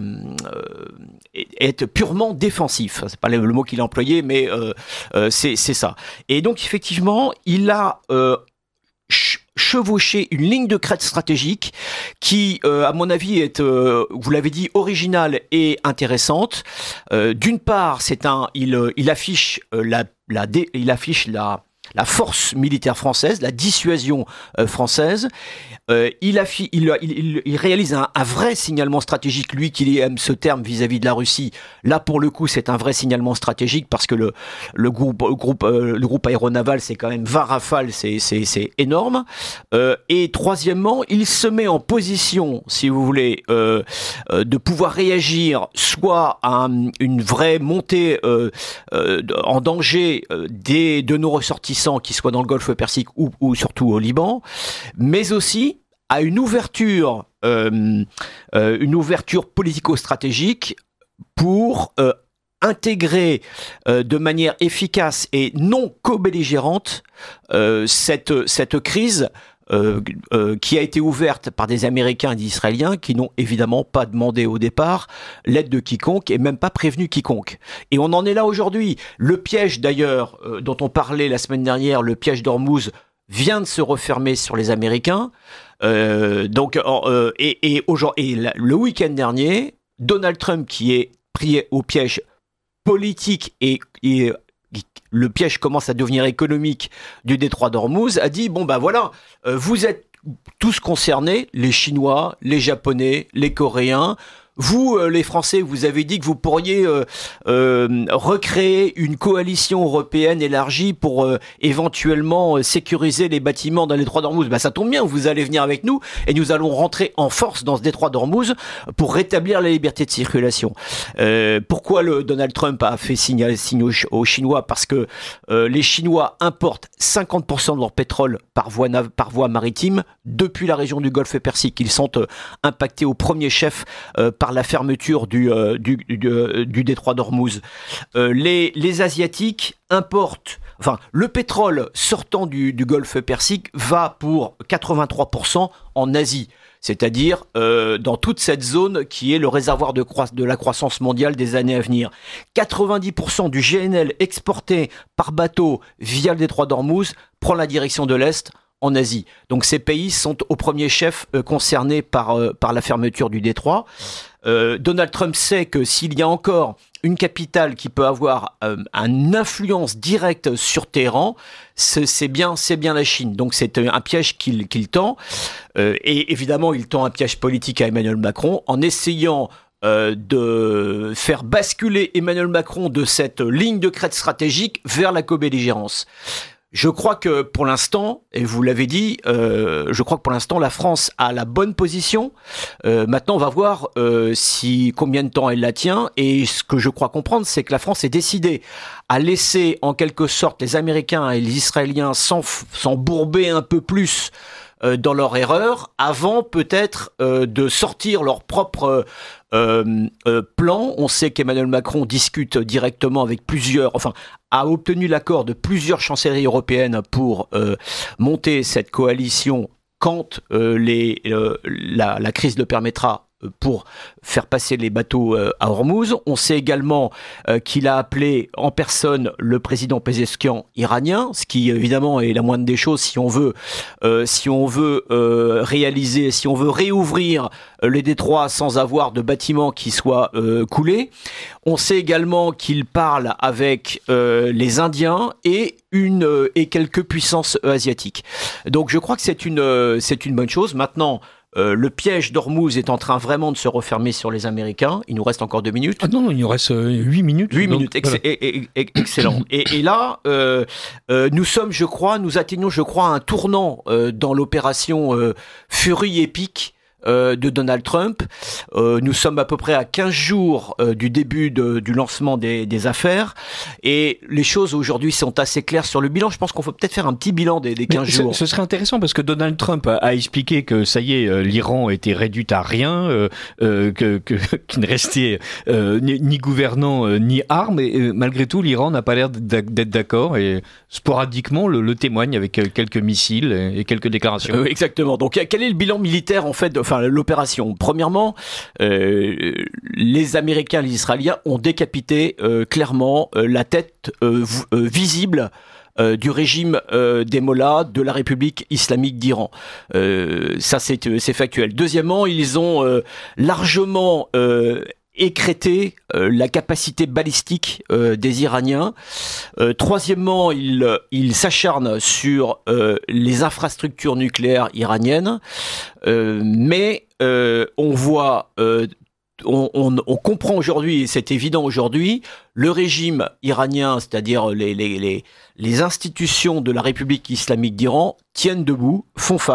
est purement défensif. C'est pas le, le mot qu'il a employé, mais euh, euh, c'est, c'est ça. Et donc effectivement, il a euh, ch- chevauché une ligne de crête stratégique qui, euh, à mon avis, est, euh, vous l'avez dit, originale et intéressante. Euh, d'une part, c'est un, il, il affiche euh, la, la, dé, il affiche la la force militaire française, la dissuasion euh, française. Euh, il, affi- il, il, il réalise un, un vrai signalement stratégique, lui qui aime ce terme vis-à-vis de la Russie. Là, pour le coup, c'est un vrai signalement stratégique parce que le, le groupe, le groupe, euh, le groupe aéronaval, c'est quand même vingt Rafales, c'est, c'est, c'est énorme. Euh, et troisièmement, il se met en position, si vous voulez, euh, euh, de pouvoir réagir soit à un, une vraie montée euh, euh, en danger euh, des, de nos ressortissants, qui soient dans le Golfe Persique ou, ou surtout au Liban, mais aussi à une ouverture, euh, euh, une ouverture politico-stratégique pour euh, intégrer euh, de manière efficace et non co-belligérante euh, cette, cette crise euh, euh, qui a été ouverte par des Américains et des Israéliens qui n'ont évidemment pas demandé au départ l'aide de quiconque et même pas prévenu quiconque. Et on en est là aujourd'hui. Le piège d'ailleurs euh, dont on parlait la semaine dernière, le piège d'Ormuz, vient de se refermer sur les Américains. Euh, donc, euh, et, et, aujourd'hui, et le week-end dernier, Donald Trump, qui est pris au piège politique et, et le piège commence à devenir économique du détroit d'Ormuz, a dit bon ben voilà, euh, vous êtes tous concernés, les Chinois, les Japonais, les Coréens. Vous, euh, les Français, vous avez dit que vous pourriez euh, euh, recréer une coalition européenne élargie pour euh, éventuellement euh, sécuriser les bâtiments dans les détroit d'Ormuz. Ben, ça tombe bien, vous allez venir avec nous et nous allons rentrer en force dans ce détroit d'Ormuz pour rétablir la liberté de circulation. Euh, pourquoi le Donald Trump a fait signe, signe aux, aux Chinois ? Parce que euh, les Chinois importent cinquante pour cent de leur pétrole par voie, par voie maritime depuis la région du Golfe Persique. Ils sont euh, impactés au premier chef euh, par la fermeture du, euh, du, du, euh, du détroit d'Ormuz. Euh, les, les Asiatiques importent, enfin, le pétrole sortant du, du Golfe Persique va pour quatre-vingt-trois pour cent en Asie, c'est-à-dire euh, dans toute cette zone qui est le réservoir de, croi- de la croissance mondiale des années à venir. quatre-vingt-dix pour cent du G N L exporté par bateau via le détroit d'Ormuz prend la direction de l'Est, en Asie. Donc ces pays sont au premier chef euh, concernés par, euh, par la fermeture du détroit. Euh, Donald Trump sait que s'il y a encore une capitale qui peut avoir euh, une influence directe sur Téhéran, c'est, c'est, bien, c'est bien la Chine. Donc c'est un piège qu'il, qu'il tend. Euh, et évidemment, il tend un piège politique à Emmanuel Macron en essayant Euh, de faire basculer Emmanuel Macron de cette ligne de crête stratégique vers la co-belligérance. Je crois que pour l'instant, et vous l'avez dit, euh, je crois que pour l'instant la France a la bonne position. Euh, maintenant, on va voir euh, si combien de temps elle la tient. Et ce que je crois comprendre, c'est que la France est décidée à laisser en quelque sorte les Américains et les Israéliens s'enf- s'embourber un peu plus euh, dans leur erreur, avant peut-être euh, de sortir leur propre euh, euh, plan. On sait qu'Emmanuel Macron discute directement avec plusieurs, enfin, a obtenu l'accord de plusieurs chancelleries européennes pour euh, monter cette coalition quand euh, les, euh, la, la crise le permettra, pour faire passer les bateaux euh, à Ormuz. On sait également euh, qu'il a appelé en personne le président Pezeshkian iranien, ce qui évidemment est la moindre des choses si on veut, euh, si on veut euh, réaliser, si on veut réouvrir euh, les détroits sans avoir de bâtiments qui soient euh, coulés. On sait également qu'il parle avec euh, les Indiens et une euh, et quelques puissances euh, asiatiques. Donc je crois que c'est une euh, c'est une bonne chose. Maintenant, Euh, le piège d'Ormuz est en train vraiment de se refermer sur les Américains. Il nous reste encore deux minutes. Ah non, il nous reste huit euh, minutes. Huit minutes, ex- voilà. et, et, et, excellent. et, et là, euh, euh, nous sommes, je crois, nous atteignons, je crois, un tournant euh, dans l'opération euh, Fury épique Euh, de Donald Trump. Euh, nous sommes à peu près à quinze jours euh, du début de, du lancement des, des affaires et les choses aujourd'hui sont assez claires sur le bilan. Je pense qu'on faut peut-être faire un petit bilan des, des quinze jours. Ce serait intéressant parce que Donald Trump a, a expliqué que ça y est, euh, l'Iran était réduit à rien, euh, euh, que, que, qu'il ne restait euh, ni, ni gouvernant euh, ni armes et euh, malgré tout l'Iran n'a pas l'air d'être d'accord et sporadiquement le, le témoigne avec quelques missiles et, et quelques déclarations. Euh, exactement. Donc quel est le bilan militaire en fait de, enfin, l'opération. Premièrement, euh, les Américains et les Israéliens ont décapité euh, clairement euh, la tête euh, v- euh, visible euh, du régime euh, des Mollahs de la République islamique d'Iran. Euh, ça, c'est, c'est factuel. Deuxièmement, ils ont euh, largement euh, écréter euh, la capacité balistique euh, des Iraniens. Euh, troisièmement, il, il s'acharne sur euh, les infrastructures nucléaires iraniennes, euh, mais euh, on voit, euh, on, on, on comprend aujourd'hui, et c'est évident aujourd'hui, le régime iranien, c'est-à-dire les, les, les, les institutions de la République islamique d'Iran, tiennent debout, font face,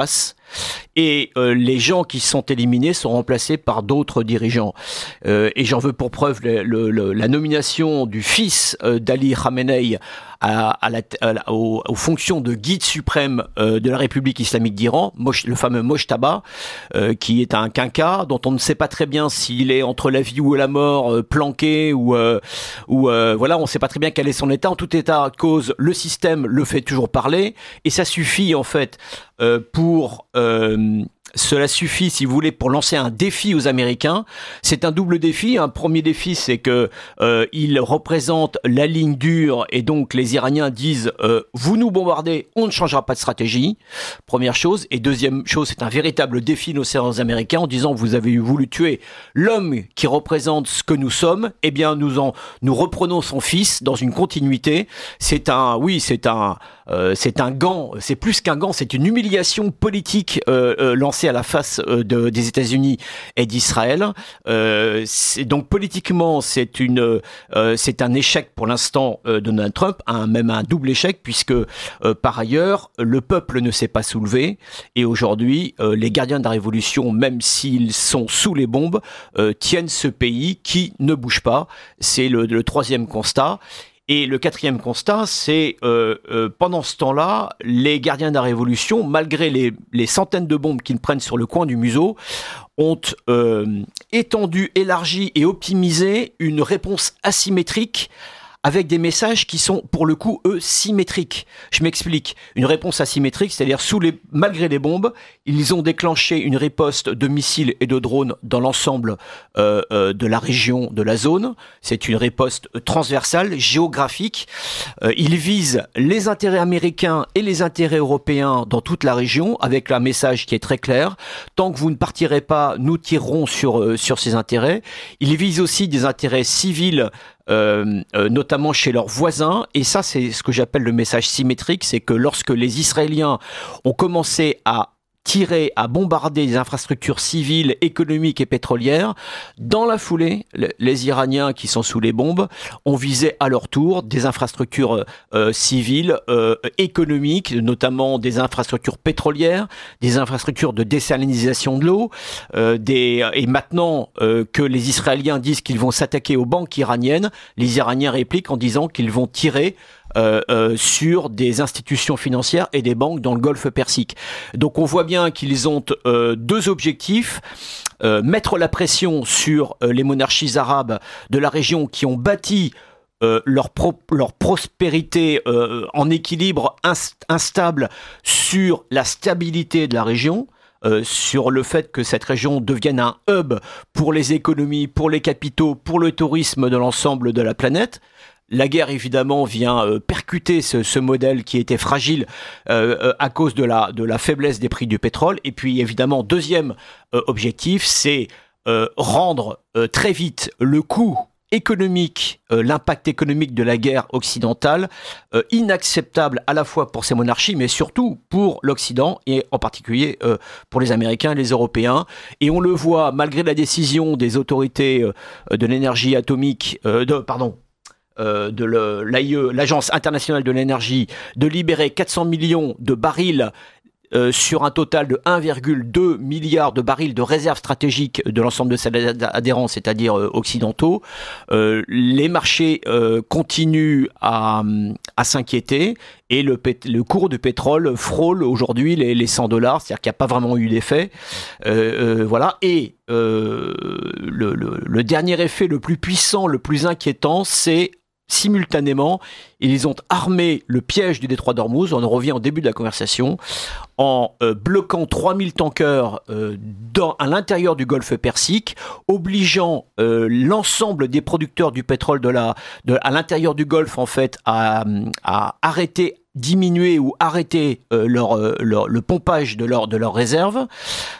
et euh, les gens qui sont éliminés sont remplacés par d'autres dirigeants. Euh, et j'en veux pour preuve le, le, le, la nomination du fils euh, d'Ali Khamenei à, à la, à la, aux, aux fonctions de guide suprême euh, de la République islamique d'Iran, Mosh, le fameux Mojtaba, euh, qui est un quinca dont on ne sait pas très bien s'il est entre la vie ou la mort, euh, planqué ou euh, ou euh, voilà, on ne sait pas très bien quel est son état. En tout état de cause, le système le fait toujours parler et ça suffit en fait euh, pour euh, cela suffit, si vous voulez, pour lancer un défi aux Américains. C'est un double défi. Un premier défi, c'est que euh, il représente la ligne dure et donc les Iraniens disent euh, vous nous bombardez, on ne changera pas de stratégie. Première chose. Et deuxième chose, c'est un véritable défi aux Américains en disant vous avez voulu tuer l'homme qui représente ce que nous sommes. Eh bien, nous en nous reprenons son fils dans une continuité. C'est un, oui, c'est un. Euh, c'est un gant, c'est plus qu'un gant, c'est une humiliation politique euh, euh, lancée à la face euh, de, des États-Unis et d'Israël. Euh, c'est, donc politiquement, c'est une, euh, c'est un échec pour l'instant euh, de Donald Trump, un, même un double échec puisque euh, par ailleurs le peuple ne s'est pas soulevé et aujourd'hui euh, les gardiens de la révolution, même s'ils sont sous les bombes, euh, tiennent ce pays qui ne bouge pas. C'est le, le troisième constat. Et le quatrième constat, c'est euh, euh, pendant ce temps-là, les gardiens de la révolution, malgré les, les centaines de bombes qu'ils prennent sur le coin du museau, ont euh, étendu, élargi et optimisé une réponse asymétrique avec des messages qui sont, pour le coup, eux, symétriques. Je m'explique. Une réponse asymétrique, c'est-à-dire sous les, malgré les bombes, ils ont déclenché une riposte de missiles et de drones dans l'ensemble euh, euh, de la région, de la zone. C'est une riposte transversale, géographique. Euh, ils visent les intérêts américains et les intérêts européens dans toute la région, avec un message qui est très clair. Tant que vous ne partirez pas, nous tirerons sur, euh, sur ces intérêts. Ils visent aussi des intérêts civils, Euh, euh, notamment chez leurs voisins, et ça c'est ce que j'appelle le message symétrique, c'est que lorsque les Israéliens ont commencé à tirer, à bombarder des infrastructures civiles, économiques et pétrolières, dans la foulée, les Iraniens qui sont sous les bombes ont visé à leur tour des infrastructures euh, civiles, euh, économiques, notamment des infrastructures pétrolières, des infrastructures de désalinisation de l'eau, euh, des, et maintenant euh, que les Israéliens disent qu'ils vont s'attaquer aux banques iraniennes, les Iraniens répliquent en disant qu'ils vont tirer Euh, euh, sur des institutions financières et des banques dans le Golfe Persique. Donc on voit bien qu'ils ont euh, deux objectifs. Euh, mettre la pression sur euh, les monarchies arabes de la région qui ont bâti euh, leur, pro- leur prospérité euh, en équilibre inst- instable sur la stabilité de la région. Euh, sur le fait que cette région devienne un hub pour les économies, pour les capitaux, pour le tourisme de l'ensemble de la planète. La guerre, évidemment, vient euh, percuter ce, ce modèle qui était fragile euh, euh, à cause de la, de la faiblesse des prix du pétrole. Et puis, évidemment, deuxième euh, objectif, c'est euh, rendre euh, très vite le coût économique, euh, l'impact économique de la guerre occidentale euh, inacceptable à la fois pour ces monarchies, mais surtout pour l'Occident et en particulier euh, pour les Américains et les Européens. Et on le voit, malgré la décision des autorités euh, de l'énergie atomique, euh, de, pardon, Euh, de le, l'A I E, l'Agence internationale de l'énergie, de libérer quatre cents millions de barils euh, sur un total de un virgule deux milliard de barils de réserves stratégiques de l'ensemble de ses adhérents, c'est-à-dire euh, occidentaux. Euh, les marchés euh, continuent à, à s'inquiéter et le, pét- le cours du pétrole frôle aujourd'hui les, les cent dollars, c'est-à-dire qu'il n'y a pas vraiment eu d'effet. Euh, euh, voilà. Et euh, le, le, le dernier effet le plus puissant, le plus inquiétant, c'est simultanément, ils ont armé le piège du détroit d'Ormuz, on en revient au début de la conversation, en euh, bloquant trois mille tankers euh, dans, à l'intérieur du golfe Persique, obligeant euh, l'ensemble des producteurs du pétrole de la, de, à l'intérieur du golfe en fait à, à arrêter, diminuer ou arrêter euh, leur, leur, le pompage de leurs de leurs réserves.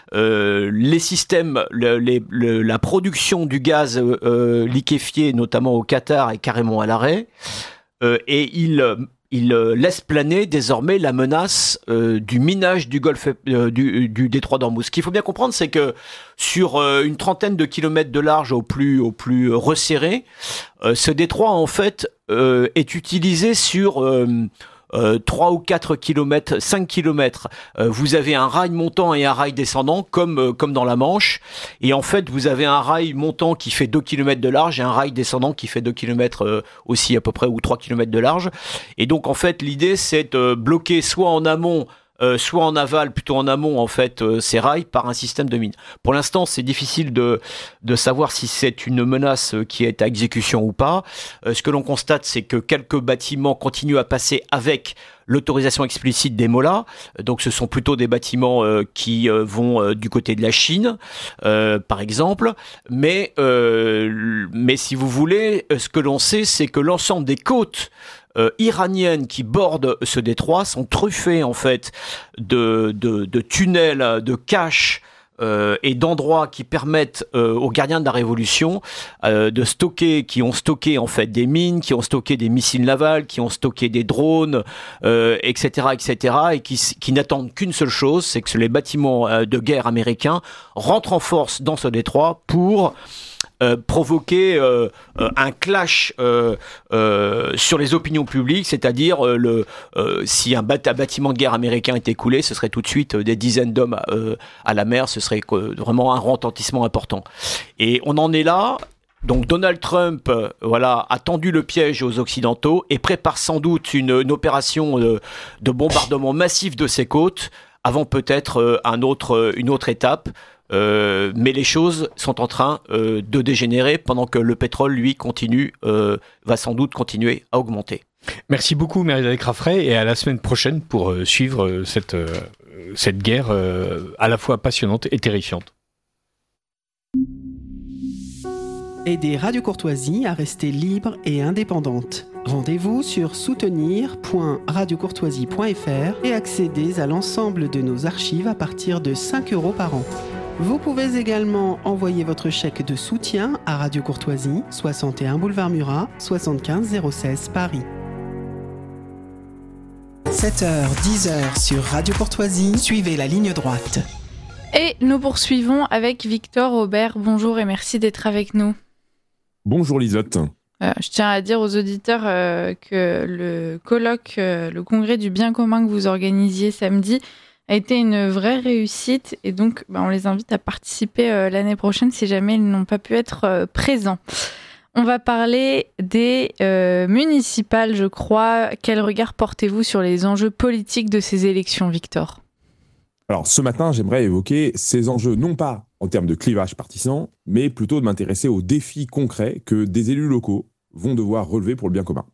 Euh, les systèmes, le, les, le, la production du gaz euh, liquéfié, notamment au Qatar, est carrément à l'arrêt. Euh, et il, il laisse planer désormais la menace euh, du minage du golfe, euh, du, du détroit d'Ormuz. Ce qu'il faut bien comprendre, c'est que sur euh, une trentaine de kilomètres de large au plus, au plus resserré, euh, ce détroit en fait euh, est utilisé sur euh, euh, trois ou quatre kilomètres, cinq kilomètres, euh, vous avez un rail montant et un rail descendant, comme, euh, comme dans la Manche. Et en fait, vous avez un rail montant qui fait deux kilomètres de large et un rail descendant qui fait deux kilomètres euh, aussi à peu près, ou trois kilomètres de large. Et donc, en fait, l'idée, c'est de bloquer soit en amont, Euh, soit en aval, plutôt en amont en fait, euh, ces rails par un système de mines. Pour l'instant, c'est difficile de de savoir si c'est une menace qui est à exécution ou pas. Euh, ce que l'on constate, c'est que quelques bâtiments continuent à passer avec l'autorisation explicite des MOLA. Donc, ce sont plutôt des bâtiments euh, qui euh, vont euh, du côté de la Chine, euh, par exemple. Mais euh, mais si vous voulez, ce que l'on sait, c'est que l'ensemble des côtes Euh, iraniennes qui bordent ce détroit sont truffées en fait de, de, de tunnels, de caches euh, et d'endroits qui permettent euh, aux gardiens de la Révolution euh, de stocker, qui ont stocké en fait des mines, qui ont stocké des missiles navals, qui ont stocké des drones, euh, et cetera, et cetera, et qui, qui n'attendent qu'une seule chose, c'est que les bâtiments euh, de guerre américains rentrent en force dans ce détroit pour Euh, provoquer euh, euh, un clash euh, euh, sur les opinions publiques, c'est-à-dire euh, le, euh, si un, bat- un bâtiment de guerre américain était coulé, ce serait tout de suite euh, des dizaines d'hommes euh, à la mer, ce serait euh, vraiment un retentissement important. Et on en est là. Donc Donald Trump euh, voilà, a tendu le piège aux Occidentaux et prépare sans doute une, une opération de, de bombardement massif de ses côtes avant peut-être euh, un autre, euh, une autre étape. Euh, mais les choses sont en train euh, de dégénérer pendant que le pétrole, lui, continue, euh, va sans doute continuer à augmenter. Merci beaucoup, Mériadec Raffray, et à la semaine prochaine pour euh, suivre euh, cette, euh, cette guerre euh, à la fois passionnante et terrifiante. Aidez Radio Courtoisie à rester libre et indépendante. Rendez-vous sur soutenir point radio courtoisie point f r et accédez à l'ensemble de nos archives à partir de cinq euros par an. Vous pouvez également envoyer votre chèque de soutien à Radio Courtoisie, soixante et un boulevard Murat, soixante-quinze zéro seize Paris. sept heures, dix heures sur Radio Courtoisie, suivez la ligne droite. Et nous poursuivons avec Victor Aubert. Bonjour et merci d'être avec nous. Bonjour Lisotte. Euh, je tiens à dire aux auditeurs euh, que le colloque, euh, le congrès du bien commun que vous organisiez samedi a été une vraie réussite et donc bah, on les invite à participer euh, l'année prochaine si jamais ils n'ont pas pu être euh, présents. On va parler des euh, municipales, je crois. Quel regard portez-vous sur les enjeux politiques de ces élections, Victor ? Alors ce matin, j'aimerais évoquer ces enjeux, non pas en termes de clivage partisan, mais plutôt de m'intéresser aux défis concrets que des élus locaux vont devoir relever pour le bien commun.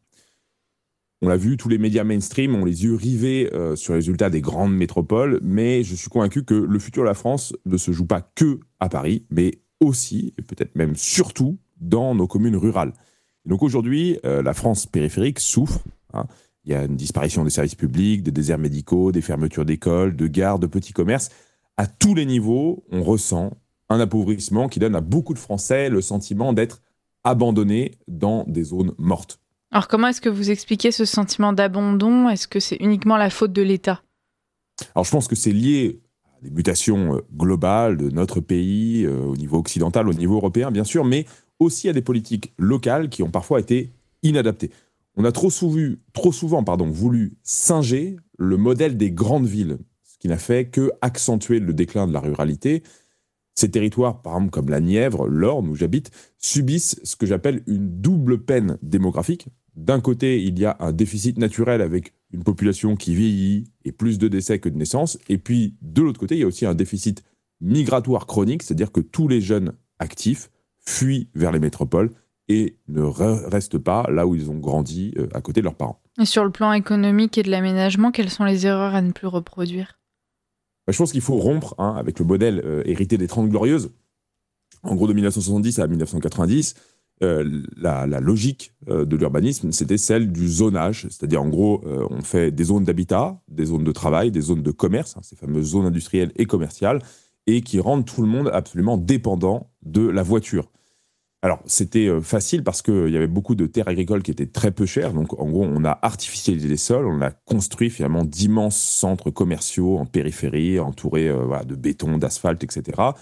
On l'a vu, tous les médias mainstream ont les yeux rivés euh, sur les résultats des grandes métropoles, mais je suis convaincu que le futur de la France ne se joue pas que à Paris, mais aussi, et peut-être même surtout, dans nos communes rurales. Et donc aujourd'hui, euh, la France périphérique souffre. Hein. Il y a une disparition des services publics, des déserts médicaux, des fermetures d'écoles, de gares, de petits commerces. À tous les niveaux, on ressent un appauvrissement qui donne à beaucoup de Français le sentiment d'être abandonnés dans des zones mortes. Alors comment est-ce que vous expliquez ce sentiment d'abandon ? Est-ce que c'est uniquement la faute de l'État ? Alors je pense que c'est lié à des mutations globales de notre pays, euh, au niveau occidental, au niveau européen bien sûr, mais aussi à des politiques locales qui ont parfois été inadaptées. On a trop souvent, trop souvent pardon, voulu singer le modèle des grandes villes, ce qui n'a fait que accentuer le déclin de la ruralité. Ces territoires, par exemple comme la Nièvre, l'Orne, où j'habite, subissent ce que j'appelle une double peine démographique. D'un côté, il y a un déficit naturel avec une population qui vieillit et plus de décès que de naissances. Et puis, de l'autre côté, il y a aussi un déficit migratoire chronique, c'est-à-dire que tous les jeunes actifs fuient vers les métropoles et ne re- restent pas là où ils ont grandi, euh, à côté de leurs parents. Et sur le plan économique et de l'aménagement, quelles sont les erreurs à ne plus reproduire ? Bah, je pense qu'il faut rompre hein, avec le modèle euh, hérité des Trente Glorieuses. En gros, de dix-neuf cent soixante-dix à dix-neuf cent quatre-vingt-dix, euh, la, la logique euh, de l'urbanisme, c'était celle du zonage. C'est-à-dire, en gros, euh, on fait des zones d'habitat, des zones de travail, des zones de commerce, hein, ces fameuses zones industrielles et commerciales, et qui rendent tout le monde absolument dépendant de la voiture. Alors, c'était euh, facile parce qu'il y avait beaucoup de terres agricoles qui étaient très peu chères. Donc, en gros, on a artificialisé les sols, on a construit finalement d'immenses centres commerciaux en périphérie, entourés euh, voilà, de béton, d'asphalte, et cetera.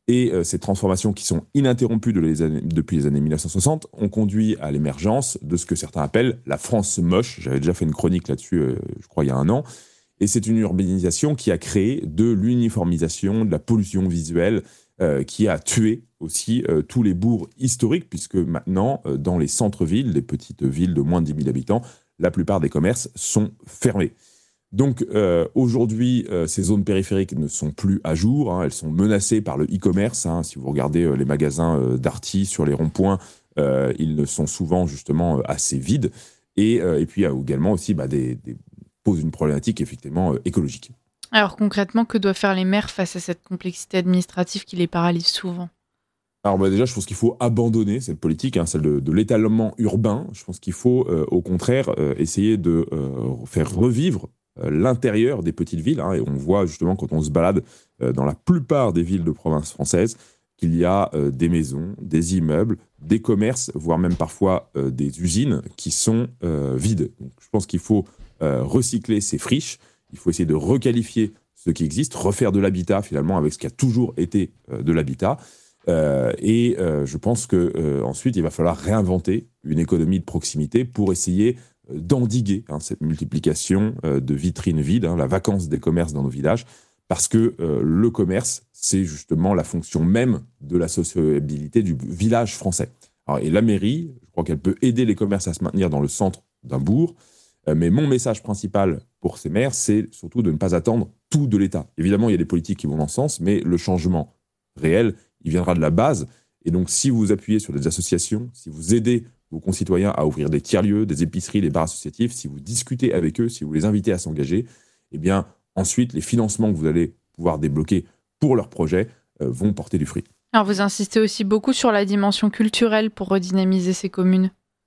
Et euh, ces transformations qui sont ininterrompues de les années, depuis les années mille neuf cent soixante ont conduit à l'émergence de ce que certains appellent la France moche. J'avais déjà fait une chronique là-dessus, euh, je crois, il y a un an. Et c'est une urbanisation qui a créé de l'uniformisation, de la pollution visuelle, euh, qui a tué aussi euh, tous les bourgs historiques, puisque maintenant, euh, dans les centres-villes, les petites villes de moins de dix mille habitants, la plupart des commerces sont fermés. Donc euh, aujourd'hui, euh, ces zones périphériques ne sont plus à jour, hein, elles sont menacées par le e-commerce. Hein. Si vous regardez euh, les magasins euh, Darty sur les ronds-points, euh, ils ne sont souvent justement euh, assez vides. Et, euh, et puis il y a également aussi bah, des, des, pose une problématique effectivement euh, écologique. Alors concrètement, que doivent faire les maires face à cette complexité administrative qui les paralyse souvent ? Alors bah déjà, je pense qu'il faut abandonner cette politique, hein, celle de, de l'étalement urbain. Je pense qu'il faut euh, au contraire euh, essayer de euh, faire revivre euh, l'intérieur des petites villes. Hein, et on voit justement quand on se balade euh, dans la plupart des villes de province françaises qu'il y a euh, des maisons, des immeubles, des commerces, voire même parfois euh, des usines qui sont euh, vides. Donc, je pense qu'il faut euh, recycler ces friches. Il faut essayer de requalifier ce qui existe, refaire de l'habitat finalement avec ce qui a toujours été euh, de l'habitat. Euh, et euh, je pense que euh, ensuite il va falloir réinventer une économie de proximité pour essayer euh, d'endiguer hein, cette multiplication euh, de vitrines vides, hein, la vacance des commerces dans nos villages, parce que euh, le commerce c'est justement la fonction même de la sociabilité du village français. Alors, et la mairie, je crois qu'elle peut aider les commerces à se maintenir dans le centre d'un bourg. Mais mon message principal pour ces maires, c'est surtout de ne pas attendre tout de l'État. Évidemment, il y a des politiques qui vont dans ce sens, mais le changement réel, il viendra de la base. Et donc, si vous vous appuyez sur des associations, si vous aidez vos concitoyens à ouvrir des tiers-lieux, des épiceries, des bars associatifs, si vous discutez avec eux, si vous les invitez à s'engager, eh bien, ensuite, les financements que vous allez pouvoir débloquer pour leurs projets euh, vont porter du fruit. Alors, vous insistez aussi beaucoup sur la dimension culturelle pour redynamiser ces communes.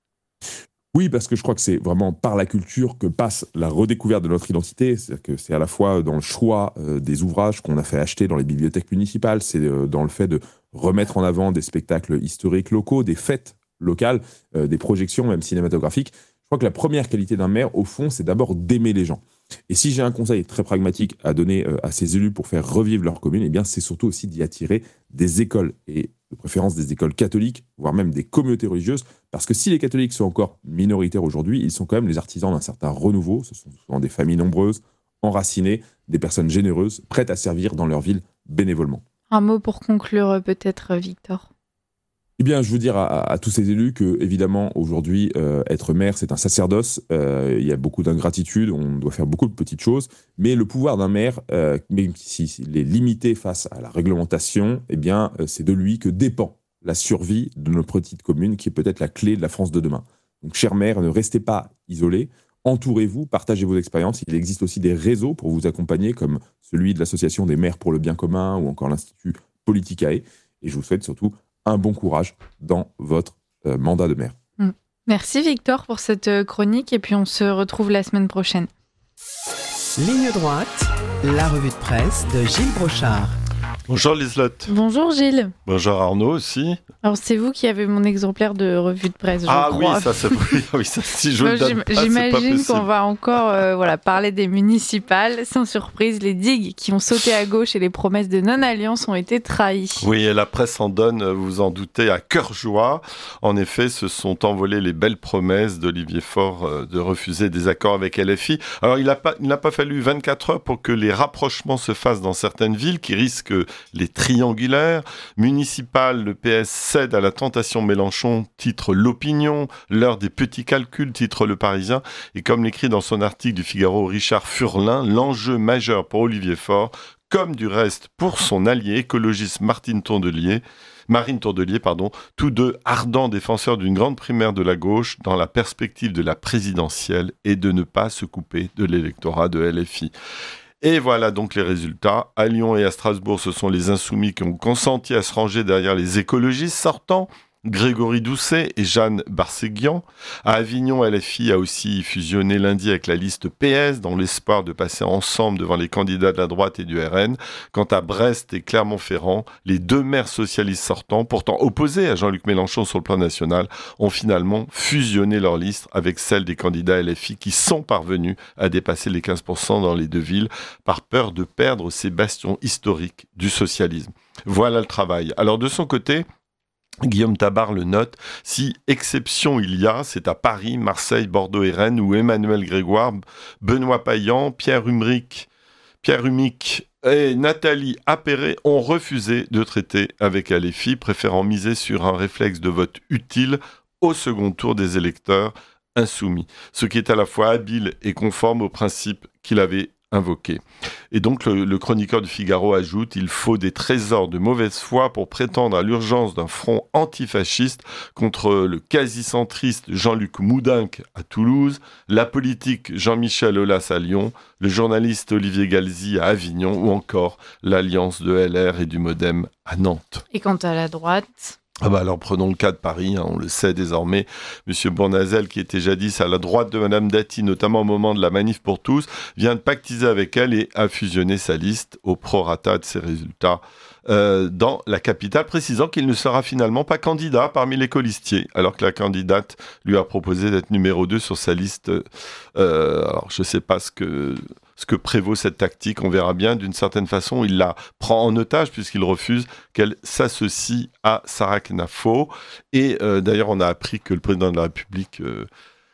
Oui, parce que je crois que c'est vraiment par la culture que passe la redécouverte de notre identité. C'est-à-dire que c'est à la fois dans le choix euh, des ouvrages qu'on a fait acheter dans les bibliothèques municipales, c'est euh, dans le fait de remettre en avant des spectacles historiques locaux, des fêtes locales, euh, des projections même cinématographiques. Je crois que la première qualité d'un maire, au fond, c'est d'abord d'aimer les gens. Et si j'ai un conseil très pragmatique à donner euh, à ces élus pour faire revivre leur commune, eh bien, c'est surtout aussi d'y attirer des écoles, et de préférence des écoles catholiques, voire même des communautés religieuses, parce que si les catholiques sont encore minoritaires aujourd'hui, ils sont quand même les artisans d'un certain renouveau. Ce sont souvent des familles nombreuses, enracinées, des personnes généreuses, prêtes à servir dans leur ville bénévolement. Un mot pour conclure peut-être, Victor. Eh bien, je veux dire à, à, à tous ces élus que, évidemment, aujourd'hui, euh, être maire, c'est un sacerdoce. Euh, il y a beaucoup d'ingratitude, on doit faire beaucoup de petites choses. Mais le pouvoir d'un maire, euh, même s'il si, si est limité face à la réglementation, eh bien, euh, c'est de lui que dépend la survie de nos petites communes, qui est peut-être la clé de la France de demain. Donc, chers maires, ne restez pas isolés. Entourez-vous, partagez vos expériences. Il existe aussi des réseaux pour vous accompagner, comme celui de l'Association des maires pour le bien commun ou encore l'Institut Politicae. Et je vous souhaite surtout un bon courage dans votre euh, mandat de maire. Merci Victor pour cette chronique et puis on se retrouve la semaine prochaine. Ligne droite, la revue de presse de Gilles Brochard. Bonjour Liselotte. Bonjour Gilles. Bonjour Arnaud aussi. Alors c'est vous qui avez mon exemplaire de revue de presse, je ah crois. Oui, ça c'est oui, oui, ça si je le donne pas, j'imagine qu'on va encore euh, voilà, parler des municipales. Sans surprise, les digues qui ont sauté à gauche et les promesses de non-alliance ont été trahies. Oui, et la presse en donne, vous en doutez, à cœur joie. En effet, se sont envolées les belles promesses d'Olivier Faure de refuser des accords avec L F I. Alors il n'a pas, il n'a pas fallu vingt-quatre heures pour que les rapprochements se fassent dans certaines villes qui risquent les triangulaires. Municipal, le P S cède à la tentation Mélenchon, titre L'Opinion. L'heure des petits calculs, titre Le Parisien. Et comme l'écrit dans son article du Figaro Richard Furlin, l'enjeu majeur pour Olivier Faure, comme du reste pour son allié écologiste Martine Tondelier, Marine Tondelier, pardon, tous deux ardents défenseurs d'une grande primaire de la gauche dans la perspective de la présidentielle et de ne pas se couper de l'électorat de L F I. Et voilà donc les résultats. À Lyon et à Strasbourg, ce sont les insoumis qui ont consenti à se ranger derrière les écologistes sortants. Grégory Doucet et Jeanne Barséguian. À Avignon, L F I a aussi fusionné lundi avec la liste P S dans l'espoir de passer ensemble devant les candidats de la droite et du R N. Quant à Brest et Clermont-Ferrand, les deux maires socialistes sortants, pourtant opposés à Jean-Luc Mélenchon sur le plan national, ont finalement fusionné leur liste avec celle des candidats L F I qui sont parvenus à dépasser les quinze pour cent dans les deux villes par peur de perdre ces bastions historiques du socialisme. Voilà le travail. Alors de son côté, Guillaume Tabar le note, si exception il y a, c'est à Paris, Marseille, Bordeaux et Rennes où Emmanuel Grégoire, Benoît Payan, Pierre Humric, Pierre Humic et Nathalie Appéré ont refusé de traiter avec L F I, préférant miser sur un réflexe de vote utile au second tour des électeurs insoumis, ce qui est à la fois habile et conforme aux principes qu'il avait invoqué. Et donc le, le chroniqueur du Figaro ajoute « Il faut des trésors de mauvaise foi pour prétendre à l'urgence d'un front antifasciste contre le quasi-centriste Jean-Luc Moudenc à Toulouse, la politique Jean-Michel Aulas à Lyon, le journaliste Olivier Galzi à Avignon ou encore l'alliance de L R et du Modem à Nantes. » Et quant à la droite ? Ah bah alors prenons le cas de Paris, hein, on le sait désormais, M. Bournazel, qui était jadis à la droite de Mme Dati, notamment au moment de la manif pour tous, vient de pactiser avec elle et a fusionné sa liste au prorata de ses résultats euh, dans la capitale, précisant qu'il ne sera finalement pas candidat parmi les colistiers, alors que la candidate lui a proposé d'être numéro deux sur sa liste. Euh, alors je ne sais pas ce que... Ce que prévaut cette tactique, on verra bien. D'une certaine façon, il la prend en otage puisqu'il refuse qu'elle s'associe à Sarah Knafo. Et euh, d'ailleurs, on a appris que le président de la République euh,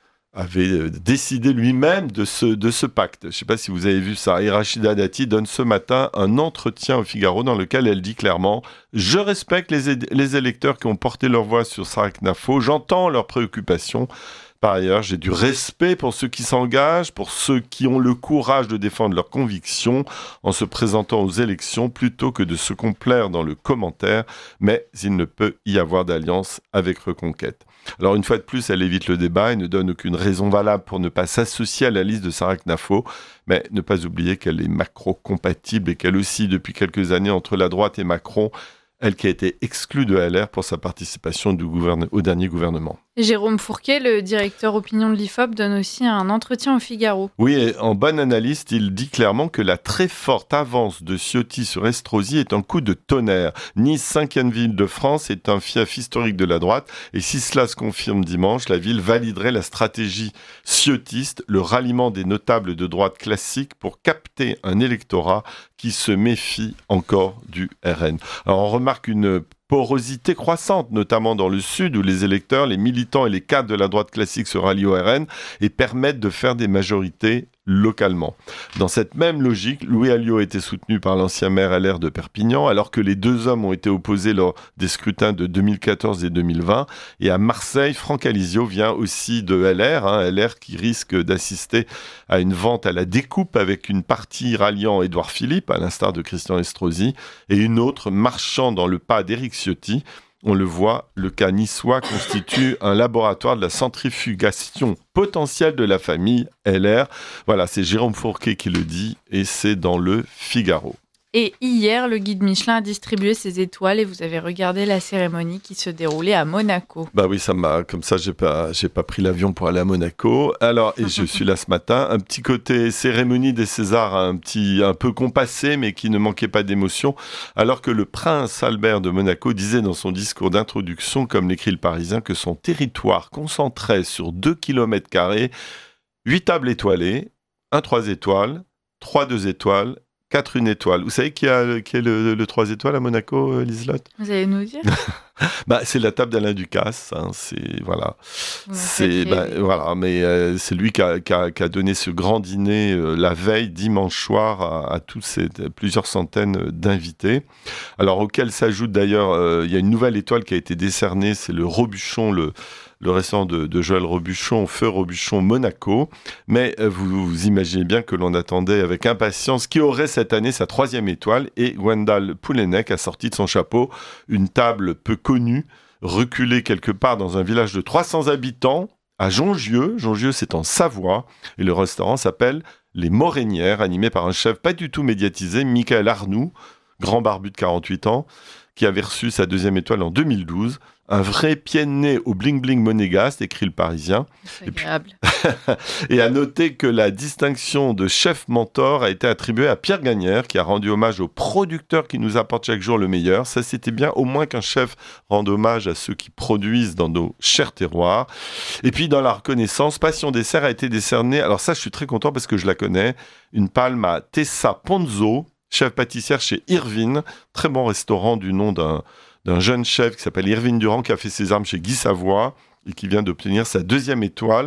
avait décidé lui-même de ce, de ce pacte. Je ne sais pas si vous avez vu ça. Et Rachida Dati donne ce matin un entretien au Figaro dans lequel elle dit clairement « Je respecte les, é- les électeurs qui ont porté leur voix sur Sarah Knafo. J'entends leurs préoccupations. » Par ailleurs, j'ai du respect pour ceux qui s'engagent, pour ceux qui ont le courage de défendre leurs convictions en se présentant aux élections plutôt que de se complaire dans le commentaire, mais il ne peut y avoir d'alliance avec Reconquête. Alors une fois de plus, elle évite le débat et ne donne aucune raison valable pour ne pas s'associer à la liste de Sarah Knafo, mais ne pas oublier qu'elle est macro-compatible et qu'elle aussi, depuis quelques années, entre la droite et Macron, elle qui a été exclue de L R pour sa participation du gouverne- au dernier gouvernement. Jérôme Fourquet, le directeur opinion de l'I F O P, donne aussi un entretien au Figaro. Oui, et en bon analyste, il dit clairement que la très forte avance de Ciotti sur Estrosi est un coup de tonnerre. Nice, cinquième ville de France, est un fief historique de la droite. Et si cela se confirme dimanche, la ville validerait la stratégie ciotiste, le ralliement des notables de droite classique pour capter un électorat qui se méfie encore du R N. Alors on remarque une porosité croissante, notamment dans le sud, où les électeurs, les militants et les cadres de la droite classique se rallient au R N et permettent de faire des majorités localement. Dans cette même logique, Louis Alliot a été soutenu par l'ancien maire L R de Perpignan, alors que les deux hommes ont été opposés lors des scrutins de deux mille quatorze et deux mille vingt. Et à Marseille, Franck Alizio vient aussi de L R, hein, L R qui risque d'assister à une vente à la découpe avec une partie ralliant Édouard Philippe, à l'instar de Christian Estrosi, et une autre marchant dans le pas d'Éric Ciotti. On le voit, le cas niçois constitue un laboratoire de la centrifugation potentielle de la famille L R. Voilà, c'est Jérôme Fourquet qui le dit et c'est dans le Figaro. Et hier, le guide Michelin a distribué ses étoiles et vous avez regardé la cérémonie qui se déroulait à Monaco. Bah oui, ça m'a, comme ça, j'ai pas, j'ai pas pris l'avion pour aller à Monaco. Alors, et je suis là ce matin, un petit côté cérémonie des Césars, un petit, un peu compassé, mais qui ne manquait pas d'émotion, alors que le prince Albert de Monaco disait dans son discours d'introduction, comme l'écrit le Parisien, que son territoire concentrait sur deux kilomètres carrés, huit tables étoilées, un trois étoiles, trois deux étoiles, quatre une étoile. Vous savez qui a, qui est le, le trois étoiles à Monaco, Liselotte ? Vous allez nous dire ? Bah, c'est la table d'Alain Ducasse. Hein, c'est voilà, Vous c'est bah, voilà, mais euh, c'est lui qui a, qui, a, qui a donné ce grand dîner euh, la veille, dimanche soir, à, à tous ces plusieurs centaines d'invités. Alors auquel s'ajoute d'ailleurs, euh, il y a une nouvelle étoile qui a été décernée, c'est le Robuchon, le le restaurant de, de Joël Robuchon, Feu Robuchon Monaco. Mais euh, vous, vous imaginez bien que l'on attendait avec impatience qui aurait cette année sa troisième étoile. Et Gwendal Poulenec a sorti de son chapeau une table peu connue, reculée quelque part dans un village de trois cents habitants, à Jongieux. Jongieux, c'est en Savoie. Et le restaurant s'appelle Les Morénières, animé par un chef pas du tout médiatisé, Michael Arnoux, grand barbu de quarante-huit ans, qui avait reçu sa deuxième étoile en deux mille douze. un vrai pied de nez au bling-bling monégasque, écrit le Parisien. C'est agréable. Et à noter que la distinction de chef mentor a été attribuée à Pierre Gagnère, qui a rendu hommage aux producteurs qui nous apportent chaque jour le meilleur. Ça, c'était bien, au moins qu'un chef rende hommage à ceux qui produisent dans nos chers terroirs. Et puis, dans la reconnaissance, Passion Dessert a été décerné, alors ça, je suis très content parce que je la connais, une palme à Tessa Ponzo, chef pâtissière chez Irvine, très bon restaurant du nom d'un, d'un jeune chef qui s'appelle Irvine Durand, qui a fait ses armes chez Guy Savoie et qui vient d'obtenir sa deuxième étoile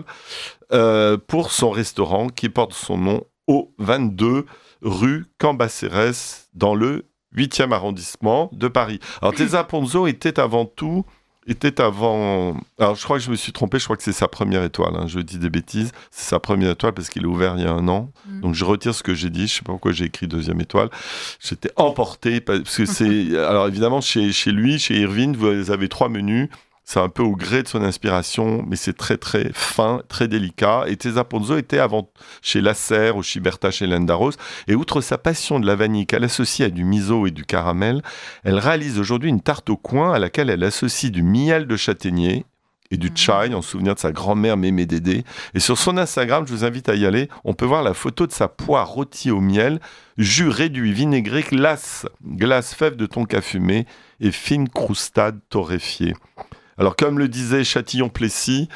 euh, pour son restaurant qui porte son nom au vingt-deux rue Cambacérès dans le huitième arrondissement de Paris. Alors Tessa Ponzo était avant tout, était avant... Alors je crois que je me suis trompé, je crois que c'est sa première étoile, hein, je dis des bêtises, c'est sa première étoile parce qu'il est ouvert il y a un an, mmh. donc je retire ce que j'ai dit, je ne sais pas pourquoi j'ai écrit deuxième étoile, j'étais emporté, parce que c'est... Alors évidemment, chez, chez lui, chez Irvine, vous avez trois menus, c'est un peu au gré de son inspiration, mais c'est très très fin, très délicat. Et Tessa Ponzo était avant chez Lasserre, au Chiberta, chez Lendaros. Et outre sa passion de la vanille qu'elle associe à du miso et du caramel, elle réalise aujourd'hui une tarte au coin à laquelle elle associe du miel de châtaignier et du chai, en souvenir de sa grand-mère Mémé Dédé. Et sur son Instagram, je vous invite à y aller, on peut voir la photo de sa poire rôtie au miel, jus réduit vinaigré, glace, glace fève de tonka fumé et fine croustade torréfiée. Alors, comme le disait Châtillon-Plessis,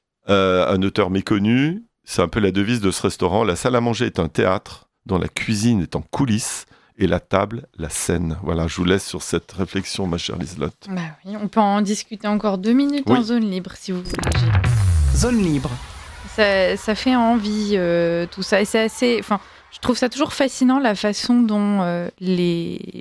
euh, un auteur méconnu, c'est un peu la devise de ce restaurant, la salle à manger est un théâtre dont la cuisine est en coulisses et la table, la scène. Voilà, je vous laisse sur cette réflexion, ma chère Liselotte. Bah oui, on peut en discuter encore deux minutes oui. en zone libre, si vous voulez. Zone libre. Ça, ça fait envie, euh, tout ça. Et c'est assez... Enfin, je trouve ça toujours fascinant, la façon dont euh, les...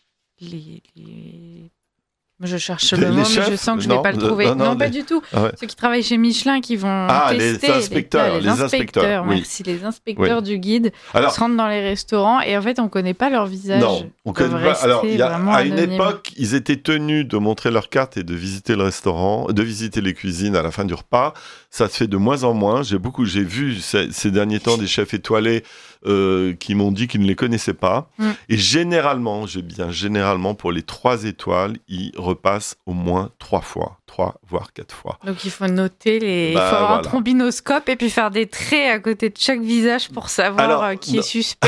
les, les... Je cherche le mot, mais je sens que je ne vais pas le trouver. Non, non, non pas les... du tout. Ah ouais. Ceux qui travaillent chez Michelin, qui vont ah, tester. Les inspecteurs. Les, les inspecteurs, inspecteurs oui. Merci, les inspecteurs oui. du guide alors, se rendent dans les restaurants et en fait, on ne connaît pas leur visage. Non, on connaît pas. Alors, y a, à une anonyme. époque, ils étaient tenus de montrer leur carte et de visiter le restaurant, de visiter les cuisines à la fin du repas. Ça se fait de moins en moins. J'ai beaucoup, j'ai vu ces, ces derniers temps des chefs étoilés euh, qui m'ont dit qu'ils ne les connaissaient pas. Mm. Et généralement, j'ai bien généralement pour les trois étoiles, ils repassent au moins trois fois, trois voire quatre fois. Donc il faut noter les, bah, il faut avoir voilà. un trombinoscope et puis faire des traits à côté de chaque visage pour savoir Alors, euh, qui non. est suspect.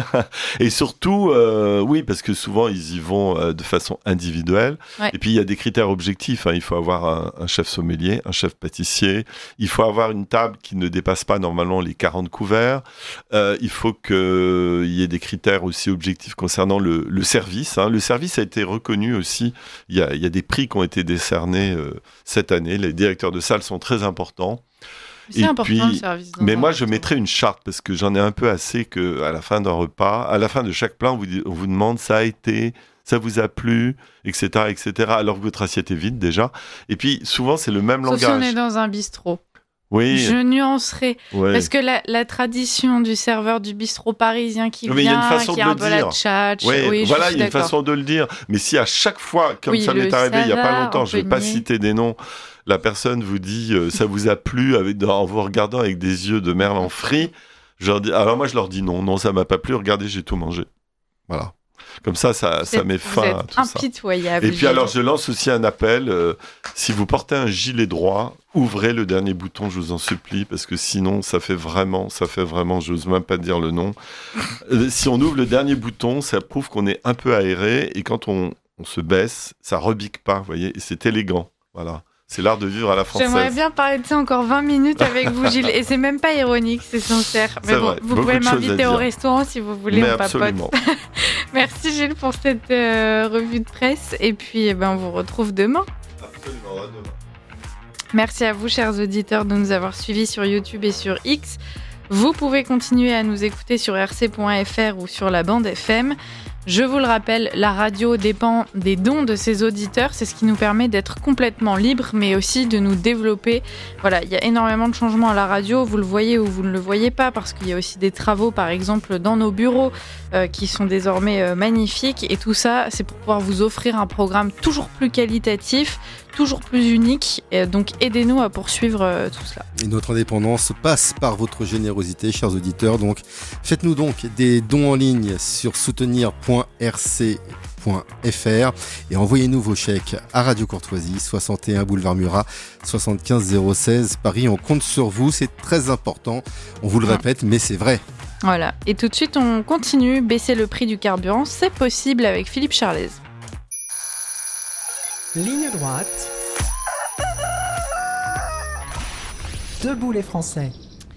Et surtout, euh, oui, parce que souvent ils y vont euh, de façon individuelle. Ouais. Et puis il y a des critères objectifs. Hein. Il faut avoir un, un chef sommelier, un chef pâtissier. Il faut avoir une table qui ne dépasse pas normalement les quarante couverts. Euh, il faut qu'il y ait des critères aussi objectifs concernant le, le service. Hein. Le service a été reconnu aussi. Il y a, il y a des prix qui ont été décernés euh, cette année. Les directeurs de salle sont très importants. C'est et important puis, le service. Mais moi, je mettrais une charte parce que j'en ai un peu assez qu'à la fin d'un repas, à la fin de chaque plat, on vous, dit, on vous demande ça a été... ça vous a plu, et cetera, et cetera. Alors que votre assiette est vide déjà. Et puis souvent c'est le même Sauf langage. Si on est dans un bistrot. Oui. Je nuancerai ouais. parce que la, la tradition du serveur du bistrot parisien qui Mais vient, qui a un peu la tchatch. Oui, oui, voilà, il y a une d'accord. façon de le dire. Mais si à chaque fois, comme oui, ça m'est arrivé il y a pas longtemps, je vais nier. pas citer des noms, la personne vous dit euh, ça vous a plu avec, en vous regardant avec des yeux de merlan frit. Je leur dis, alors moi je leur dis non, non ça m'a pas plu. Regardez, j'ai tout mangé. Voilà. Comme ça, ça, ça met fin à tout impitoyable, ça. Et puis alors, je lance aussi un appel. Euh, si vous portez un gilet droit, ouvrez le dernier bouton, je vous en supplie, parce que sinon, ça fait vraiment, ça fait vraiment, j'ose même pas dire le nom. Euh, si on ouvre le dernier bouton, ça prouve qu'on est un peu aéré, et quand on, on se baisse, ça rebique pas, vous voyez, et c'est élégant. Voilà. C'est l'art de vivre à la française. J'aimerais bien parler de ça encore vingt minutes avec vous, Gilles. Et c'est même pas ironique, c'est sincère. Mais c'est bon, vrai, vous pouvez m'inviter au restaurant si vous voulez, Mais on papote. Merci Gilles pour cette euh, revue de presse. Et puis, eh ben, on vous retrouve demain. Absolument, à demain. Merci à vous, chers auditeurs, de nous avoir suivis sur YouTube et sur X. Vous pouvez continuer à nous écouter sur r c point f r ou sur la bande F M. Je vous le rappelle, la radio dépend des dons de ses auditeurs. C'est ce qui nous permet d'être complètement libres, mais aussi de nous développer. Voilà, il y a énormément de changements à la radio. Vous le voyez ou vous ne le voyez pas, parce qu'il y a aussi des travaux, par exemple, dans nos bureaux, euh, qui sont désormais euh, magnifiques. Et tout ça, c'est pour pouvoir vous offrir un programme toujours plus qualitatif, toujours plus unique. Et donc, aidez-nous à poursuivre euh, tout cela. Et notre indépendance passe par votre générosité, chers auditeurs. Donc, faites-nous donc des dons en ligne sur soutenir point point r c point f r et envoyez-nous vos chèques à Radio Courtoisie, soixante et un boulevard Murat, soixante-quinze zéro seize Paris. On compte sur vous, c'est très important. On vous le répète, mais c'est vrai. Voilà. Et tout de suite, on continue. Baisser le prix du carburant, c'est possible avec Philippe Charlez. Ligne droite. Debout les Français.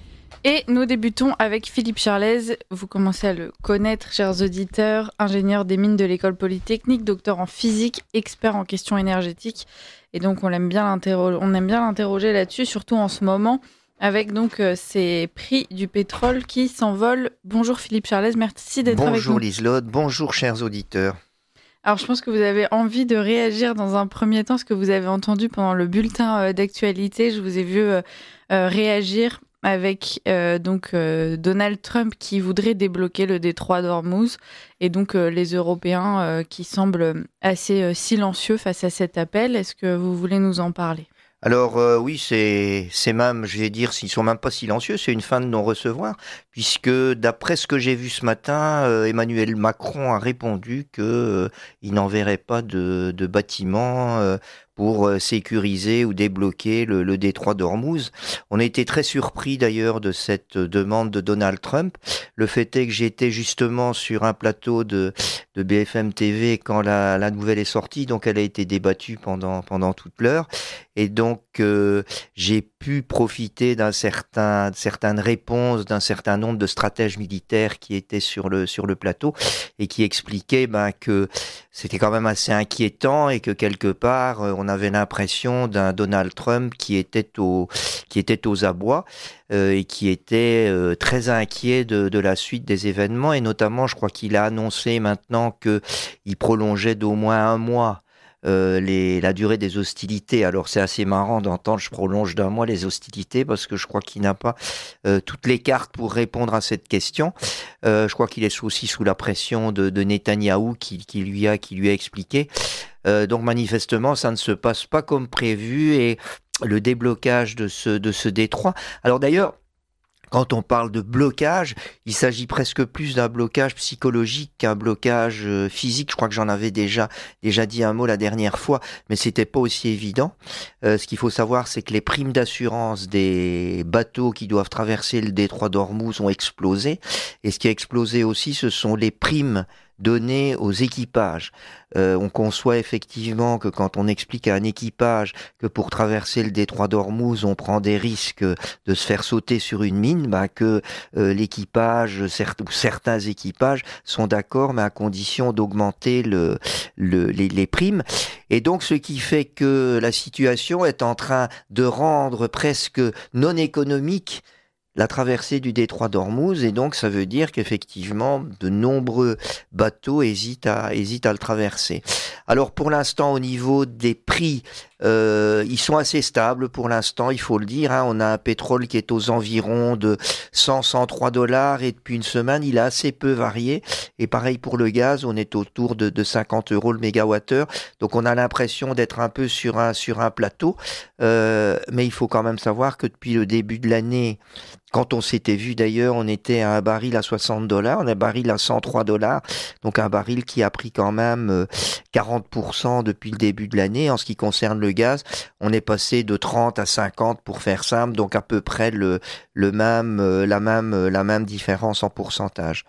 Et nous débutons avec Philippe Charlez. Vous commencez à le connaître, chers auditeurs. Ingénieur des mines de l'école polytechnique, docteur en physique, expert en questions énergétiques. Et donc, on aime bien l'interroger, on aime bien l'interroger là-dessus, surtout en ce moment, avec donc euh, ces prix du pétrole qui s'envolent. Bonjour Philippe Charlez, merci d'être bonjour avec nous. Bonjour Liselotte, bonjour chers auditeurs. Alors, je pense que vous avez envie de réagir dans un premier temps, ce que vous avez entendu pendant le bulletin euh, d'actualité. Je vous ai vu euh, euh, réagir avec euh, donc euh, Donald Trump qui voudrait débloquer le détroit d'Ormuz et donc euh, les Européens euh, qui semblent assez euh, silencieux face à cet appel. Est-ce que vous voulez nous en parler ? Alors euh, oui, c'est c'est même, je vais dire, s'ils sont même pas silencieux, c'est une fin de non-recevoir, puisque d'après ce que j'ai vu ce matin, euh, Emmanuel Macron a répondu que euh, il n'enverrait pas de, de bâtiments euh, pour euh, sécuriser ou débloquer le, le détroit d'Ormuz. On a été très surpris d'ailleurs de cette demande de Donald Trump. Le fait est que j'étais justement sur un plateau de, de B F M T V quand la, la nouvelle est sortie, donc elle a été débattue pendant, pendant toute l'heure. Et donc, euh, j'ai pu profiter d'un certain, de certaines réponses d'un certain nombre de stratèges militaires qui étaient sur le, sur le plateau et qui expliquaient ben, que c'était quand même assez inquiétant et que quelque part, on avait l'impression d'un Donald Trump qui était, au, qui était aux abois euh, et qui était euh, très inquiet de, de la suite des événements. Et notamment, je crois qu'il a annoncé maintenant qu'il prolongeait d'au moins un mois Euh, les, la durée des hostilités. Alors c'est assez marrant d'entendre je prolonge d'un mois les hostilités parce que je crois qu'il n'a pas euh, toutes les cartes pour répondre à cette question. Euh, je crois qu'il est aussi sous la pression de, de Netanyahou qui, qui, lui a, qui lui a expliqué. Euh, donc manifestement ça ne se passe pas comme prévu et le déblocage de ce, de ce détroit. Alors d'ailleurs, quand on parle de blocage, il s'agit presque plus d'un blocage psychologique qu'un blocage physique. Je crois que j'en avais déjà déjà dit un mot la dernière fois, mais c'était pas aussi évident. Euh, ce qu'il faut savoir, c'est que les primes d'assurance des bateaux qui doivent traverser le détroit d'Ormuz ont explosé. Et ce qui a explosé aussi, ce sont les primes données aux équipages. Euh, on conçoit effectivement que quand on explique à un équipage que pour traverser le détroit d'Ormuz, on prend des risques de se faire sauter sur une mine, bah que euh, l'équipage, certes, ou certains équipages sont d'accord, mais à condition d'augmenter le, le, les, les primes. Et donc, ce qui fait que la situation est en train de rendre presque non économique la traversée du détroit d'Ormuz, et donc ça veut dire qu'effectivement de nombreux bateaux hésitent à, hésitent à le traverser. Alors pour l'instant au niveau des prix, euh, ils sont assez stables pour l'instant, il faut le dire, hein. On a un pétrole qui est aux environs de cent à cent trois dollars et depuis une semaine il a assez peu varié, et pareil pour le gaz, on est autour de, de cinquante euros le mégawattheure, donc on a l'impression d'être un peu sur un, sur un plateau, euh, mais il faut quand même savoir que depuis le début de l'année, quand on s'était vu d'ailleurs, on était à un baril à soixante dollars, on a un baril à cent trois dollars, donc un baril qui a pris quand même quarante pour cent depuis le début de l'année. En ce qui concerne le gaz, on est passé de trente à cinquante pour faire simple, donc à peu près le, le même, la même, la même différence en pourcentage.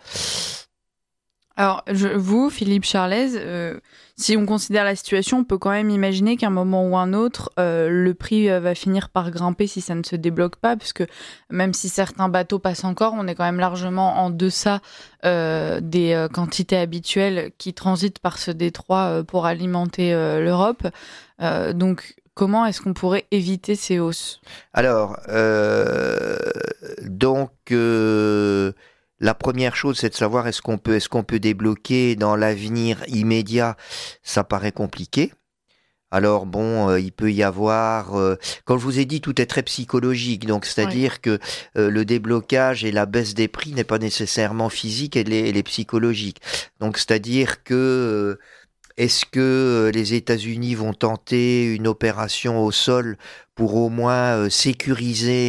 Alors, je, vous, Philippe Charlez, euh, si on considère la situation, on peut quand même imaginer qu'à un moment ou un autre, euh, le prix euh, va finir par grimper si ça ne se débloque pas, puisque même si certains bateaux passent encore, on est quand même largement en deçà euh, des euh, quantités habituelles qui transitent par ce détroit euh, pour alimenter euh, l'Europe. Euh, donc, comment est-ce qu'on pourrait éviter ces hausses ? Alors, euh, donc... Euh La première chose, c'est de savoir est-ce qu'on peut, est-ce qu'on peut débloquer dans l'avenir immédiat. Ça paraît compliqué. Alors bon, euh, il peut y avoir, euh, comme je vous ai dit, tout est très psychologique. Donc c'est-à-dire oui. que euh, le déblocage et la baisse des prix n'est pas nécessairement physique, elle est, elle est psychologique. Donc c'est-à-dire que euh, est-ce que les États-Unis vont tenter une opération au sol pour au moins euh, sécuriser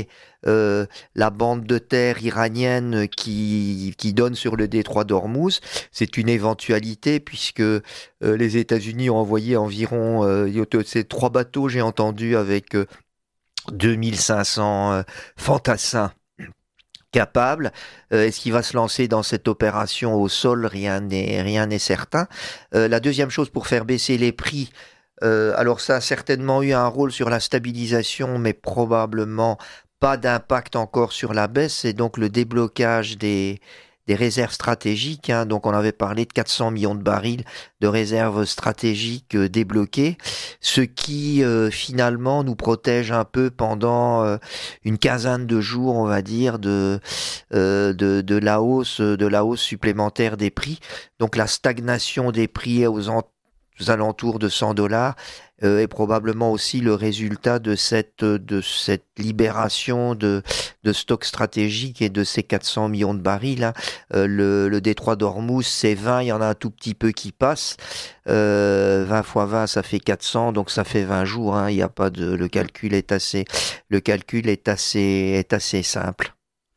euh, la bande de terre iranienne qui, qui donne sur le détroit d'Ormuz. C'est une éventualité puisque euh, les États-Unis ont envoyé environ euh, ces trois bateaux, j'ai entendu, avec euh, deux mille cinq cents euh, fantassins capable. Euh, est-ce qu'il va se lancer dans cette opération au sol? Rien n'est rien n'est certain. Euh, la deuxième chose, pour faire baisser les prix, euh, alors ça a certainement eu un rôle sur la stabilisation, mais probablement pas d'impact encore sur la baisse, c'est donc le déblocage des des réserves stratégiques, hein. Donc on avait parlé de quatre cents millions de barils de réserves stratégiques euh, débloquées, ce qui euh, finalement nous protège un peu pendant euh, une quinzaine de jours, on va dire, de, euh, de de la hausse de la hausse supplémentaire des prix. Donc la stagnation des prix aux, en, aux alentours de cent dollars euh, est probablement aussi le résultat de cette de cette libération de de stocks stratégiques et de ces quatre cents millions de barils. Hein. Euh, le, le détroit d'Ormuz, c'est vingt, il y en a un tout petit peu qui passe. Euh, vingt fois vingt, ça fait quatre cents, donc ça fait vingt jours. Hein. Il y a pas de, le calcul est assez, le calcul est assez, est assez simple.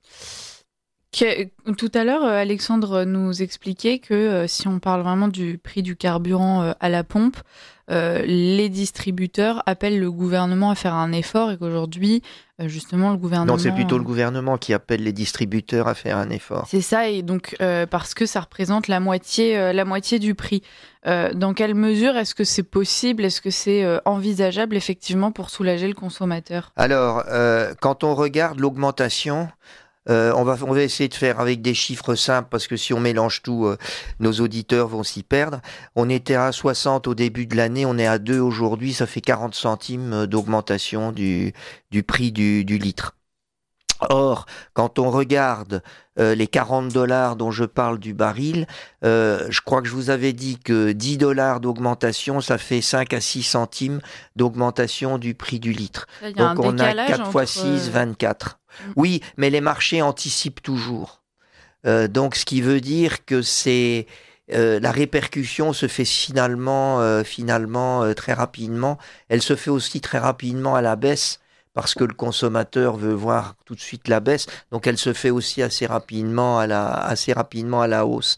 Que, tout à l'heure, Alexandre nous expliquait que euh, si on parle vraiment du prix du carburant euh, à la pompe, euh, les distributeurs appellent le gouvernement à faire un effort et qu'aujourd'hui, euh, justement, le gouvernement... Non, c'est plutôt le gouvernement qui appelle les distributeurs à faire un effort. C'est ça, et donc euh, parce que ça représente la moitié, euh, la moitié du prix. Euh, dans quelle mesure est-ce que c'est possible, est-ce que c'est euh, envisageable effectivement pour soulager le consommateur? Alors, euh, quand on regarde l'augmentation... Euh, on va, on va essayer de faire avec des chiffres simples parce que si on mélange tout, euh, nos auditeurs vont s'y perdre. On était à soixante au début de l'année, on est à deux aujourd'hui, ça fait quarante centimes d'augmentation du, du prix du, du litre. Or, quand on regarde euh, les quarante dollars dont je parle du baril, euh, je crois que je vous avais dit que dix dollars d'augmentation, ça fait cinq à six centimes d'augmentation du prix du litre. Là, y a donc on a quatre entre... fois six, vingt-quatre. Oui, mais les marchés anticipent toujours. Euh, donc, ce qui veut dire que c'est euh, la répercussion se fait finalement, euh, finalement euh, très rapidement. Elle se fait aussi très rapidement à la baisse parce que le consommateur veut voir tout de suite la baisse. Donc, elle se fait aussi assez rapidement à la, assez rapidement à la hausse.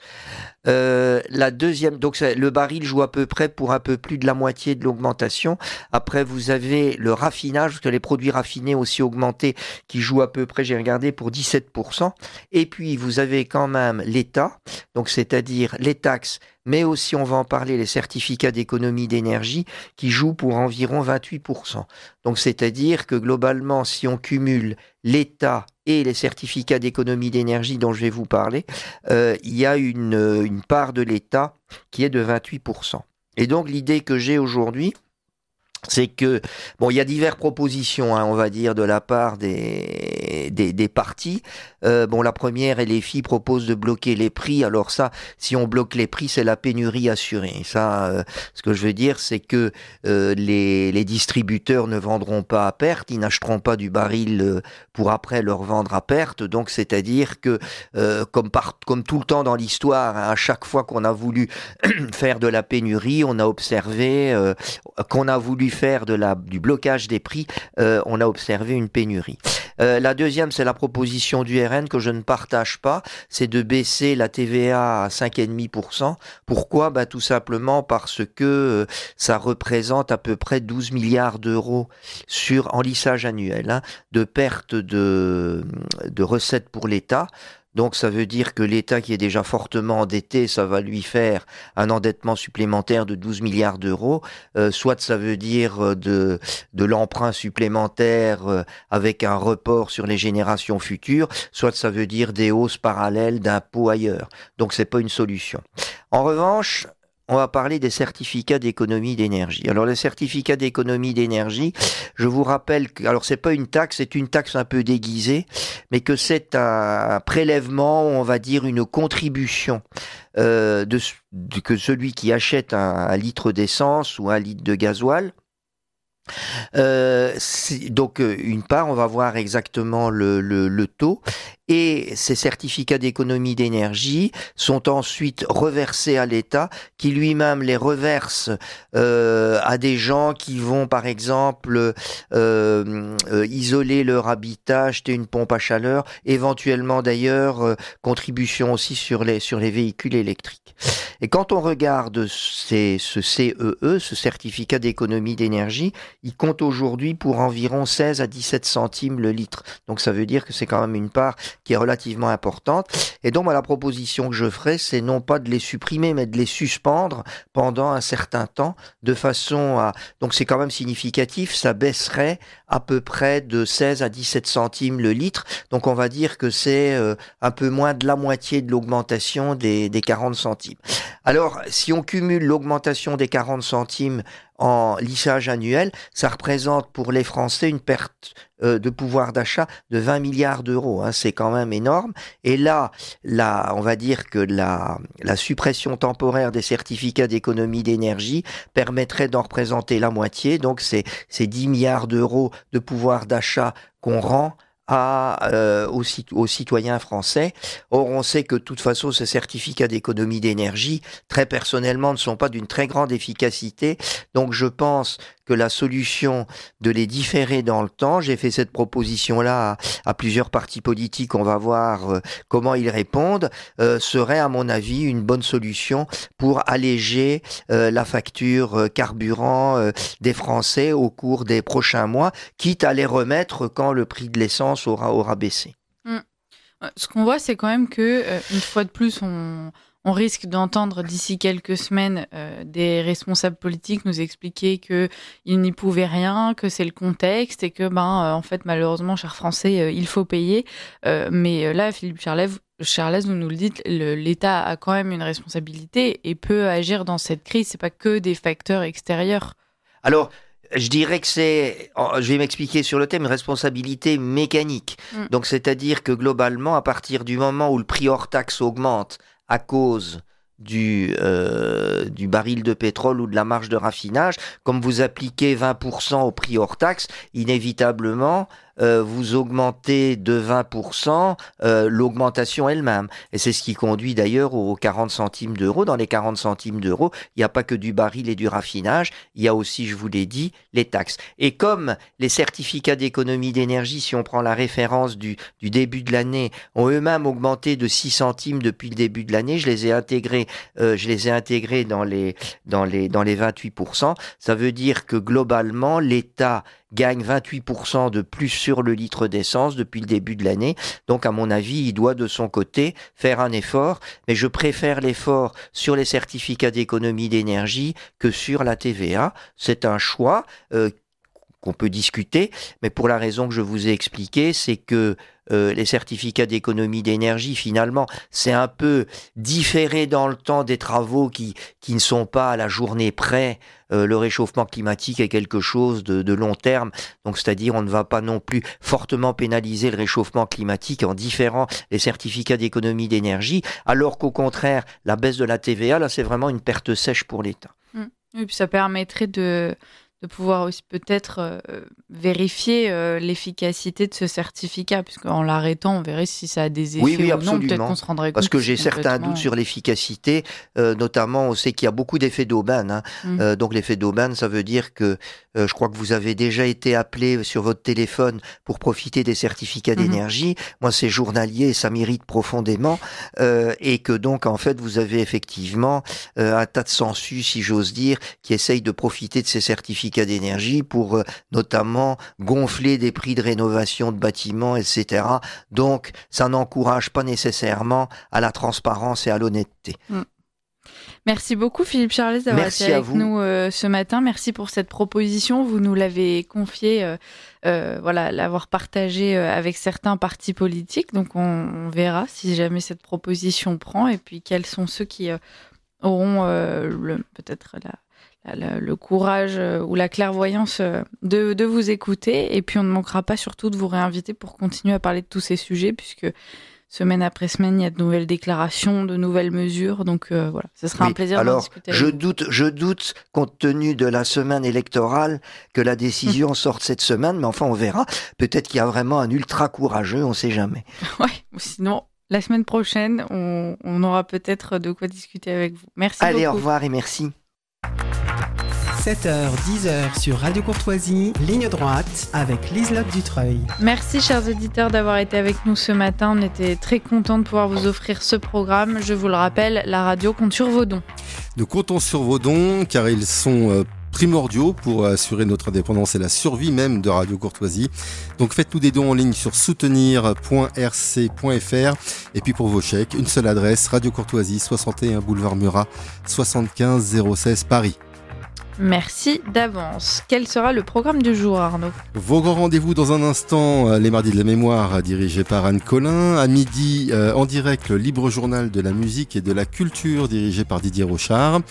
Euh, la deuxième, donc le baril joue à peu près pour un peu plus de la moitié de l'augmentation. Après, vous avez le raffinage, parce que les produits raffinés ont aussi augmenté, qui joue à peu près, j'ai regardé, pour dix-sept pour cent. Et puis, vous avez quand même l'État, donc c'est-à-dire les taxes, mais aussi, on va en parler, les certificats d'économie d'énergie, qui jouent pour environ vingt-huit pour cent. Donc, c'est-à-dire que globalement, si on cumule l'État et les certificats d'économie d'énergie dont je vais vous parler, euh, il y a une, une part de l'État qui est de vingt-huit pour cent. Et donc l'idée que j'ai aujourd'hui, c'est que, bon, il y a diverses propositions, hein, on va dire, de la part des, des, des partis. Euh, bon, la première, L F I propose de bloquer les prix. Alors ça, si on bloque les prix, c'est la pénurie assurée. Et ça, euh, ce que je veux dire, c'est que euh, les, les distributeurs ne vendront pas à perte, ils n'achèteront pas du baril euh, pour après leur vendre à perte. Donc, c'est-à-dire que, euh, comme, par, comme tout le temps dans l'histoire, hein, à chaque fois qu'on a voulu faire de la pénurie, on a observé euh, qu'on a voulu faire de la, du blocage des prix, euh, on a observé une pénurie. Euh, la deuxième, c'est la proposition du R N que je ne partage pas, c'est de baisser la T V A à cinq virgule cinq pour cent. Pourquoi ? Ben, tout simplement parce que euh, ça représente à peu près douze milliards d'euros sur, en lissage annuel, hein, de perte de, de recettes pour l'État. Donc ça veut dire que l'État qui est déjà fortement endetté, ça va lui faire un endettement supplémentaire de douze milliards d'euros. Euh, soit ça veut dire de, de l'emprunt supplémentaire euh, avec un report sur les générations futures, soit ça veut dire des hausses parallèles d'impôts ailleurs. Donc c'est pas une solution. En revanche, on va parler des certificats d'économie d'énergie. Alors, les certificats d'économie d'énergie, je vous rappelle que, alors c'est pas une taxe, c'est une taxe un peu déguisée, mais que c'est un prélèvement, on va dire une contribution euh, de, de que celui qui achète un, un litre d'essence ou un litre de gasoil. Euh, donc, une part, on va voir exactement le, le, le taux. et ces certificats d'économie d'énergie sont ensuite reversés à l'État, qui lui-même les reverse euh, à des gens qui vont par exemple euh, euh, isoler leur habitat, acheter une pompe à chaleur, éventuellement d'ailleurs euh, contribution aussi sur les, sur les véhicules électriques. Et quand on regarde ces, ce C E E, ce certificat d'économie d'énergie, il compte aujourd'hui pour environ seize à dix-sept centimes le litre. Donc ça veut dire que c'est quand même une part qui est relativement importante. Et donc moi, la proposition que je ferai, c'est non pas de les supprimer, mais de les suspendre pendant un certain temps, de façon à... Donc c'est quand même significatif, ça baisserait à peu près de seize à dix-sept centimes le litre. Donc on va dire que c'est euh, un peu moins de la moitié de l'augmentation des, des quarante centimes. Alors, si on cumule l'augmentation des quarante centimes en lissage annuel, ça représente pour les Français une perte euh, de pouvoir d'achat de vingt milliards d'euros. Hein, c'est quand même énorme. Et là, là, on va dire que la, la suppression temporaire des certificats d'économie d'énergie permettrait d'en représenter la moitié. Donc, c'est, c'est dix milliards d'euros de pouvoir d'achat qu'on rend À, euh, aux, aux citoyens français. Or, on sait que de toute façon, ces certificats d'économie d'énergie, très personnellement, ne sont pas d'une très grande efficacité. Donc, je pense que la solution de les différer dans le temps, j'ai fait cette proposition-là à, à plusieurs partis politiques, on va voir euh, comment ils répondent, euh, serait, à mon avis, une bonne solution pour alléger euh, la facture euh, carburant euh, des Français au cours des prochains mois, quitte à les remettre quand le prix de l'essence aura, aura baissé. Mmh. Ce qu'on voit, c'est quand même que, euh, une fois de plus, on... On risque d'entendre d'ici quelques semaines euh, des responsables politiques nous expliquer qu'ils n'y pouvaient rien, que c'est le contexte et que, ben, euh, en fait, malheureusement, chers Français, euh, il faut payer. Euh, mais là, Philippe Charlet, Charlet, vous nous le dites, le, l'État a quand même une responsabilité et peut agir dans cette crise. C'est pas que des facteurs extérieurs. Alors, je dirais que c'est, je vais m'expliquer sur le thème, une responsabilité mécanique. Mm. Donc, c'est-à-dire que globalement, à partir du moment où le prix hors taxe augmente, à cause du, euh, du baril de pétrole ou de la marge de raffinage, comme vous appliquez vingt pour cent au prix hors taxe, inévitablement, euh, vous augmentez de vingt pour cent euh, l'augmentation elle-même. Et c'est ce qui conduit d'ailleurs aux quarante centimes d'euros. Dans les quarante centimes d'euros, il n'y a pas que du baril et du raffinage, il y a aussi, je vous l'ai dit, les taxes. Et comme les certificats d'économie d'énergie, si on prend la référence du, du début de l'année, ont eux-mêmes augmenté de six centimes depuis le début de l'année, je les ai intégrés, euh, je les ai intégrés dans les, dans les, dans les vingt-huit pour cent. Ça veut dire que globalement, l'État gagne vingt-huit pour cent de plus sur le litre d'essence depuis le début de l'année. Donc, à mon avis, il doit de son côté faire un effort, mais je préfère l'effort sur les certificats d'économie d'énergie que sur la T V A. C'est un choix euh, qu'on peut discuter, mais pour la raison que je vous ai expliquée, c'est que Euh, les certificats d'économie d'énergie, finalement, c'est un peu différé dans le temps des travaux qui, qui ne sont pas à la journée près. Euh, le réchauffement climatique est quelque chose de, de long terme, donc c'est-à-dire on ne va pas non plus fortement pénaliser le réchauffement climatique en différant les certificats d'économie d'énergie, alors qu'au contraire, la baisse de la T V A, là, c'est vraiment une perte sèche pour l'État. Mmh. Et puis ça permettrait de... de pouvoir aussi peut-être euh, vérifier euh, l'efficacité de ce certificat, puisqu'en l'arrêtant, on verrait si ça a des effets oui, oui, ou non. Peut-être qu'on se rendrait compte. Parce que j'ai complètement... certains doutes sur l'efficacité, euh, notamment on sait qu'il y a beaucoup d'effets d'aubaine. Hein. Mmh. Euh, donc l'effet d'aubaine, ça veut dire que euh, je crois que vous avez déjà été appelé sur votre téléphone pour profiter des certificats mmh. d'énergie. Moi, c'est journalier et ça m'irrite profondément. Euh, et que donc, en fait, vous avez effectivement euh, un tas de sangsues, si j'ose dire, qui essayent de profiter de ces certificats d'énergie pour euh, notamment gonfler des prix de rénovation de bâtiments, et cetera. Donc, ça n'encourage pas nécessairement à la transparence et à l'honnêteté. Mmh. Merci beaucoup Philippe Charlet d'avoir Merci été avec vous. nous euh, ce matin. Merci pour cette proposition. Vous nous l'avez confiée, euh, euh, voilà, l'avoir partagée euh, avec certains partis politiques. Donc, on, on verra si jamais cette proposition prend et puis quels sont ceux qui euh, auront euh, le, peut-être la... le courage ou la clairvoyance de, de vous écouter. Et puis, on ne manquera pas surtout de vous réinviter pour continuer à parler de tous ces sujets, puisque semaine après semaine, il y a de nouvelles déclarations, de nouvelles mesures. Donc euh, voilà, ce sera Oui, un plaisir alors, d'en discuter. je avec vous. doute, je doute, compte tenu de la semaine électorale, que la décision sorte cette semaine, mais enfin, on verra. Peut-être qu'il y a vraiment un ultra courageux, on ne sait jamais. Ouais, ou sinon, la semaine prochaine, on, on aura peut-être de quoi discuter avec vous. Merci Allez, beaucoup. au revoir et merci. sept heures, dix heures sur Radio Courtoisie, ligne droite avec Liselotte Dutreuil. Merci chers auditeurs d'avoir été avec nous ce matin. On était très contents de pouvoir vous offrir ce programme. Je vous le rappelle, la radio compte sur vos dons. Nous comptons sur vos dons car ils sont euh, primordiaux pour assurer notre indépendance et la survie même de Radio Courtoisie. Donc faites-nous des dons en ligne sur soutenir point r c point f r et puis pour vos chèques, une seule adresse, Radio Courtoisie, soixante et un boulevard Murat, soixante-quinze zéro seize Paris. Merci d'avance. Quel sera le programme du jour, Arnaud ? Vos grands rendez-vous dans un instant, les mardis de la mémoire, dirigé par Anne Collin. À midi, euh, en direct, le libre journal de la musique et de la culture, dirigé par Didier Rochard.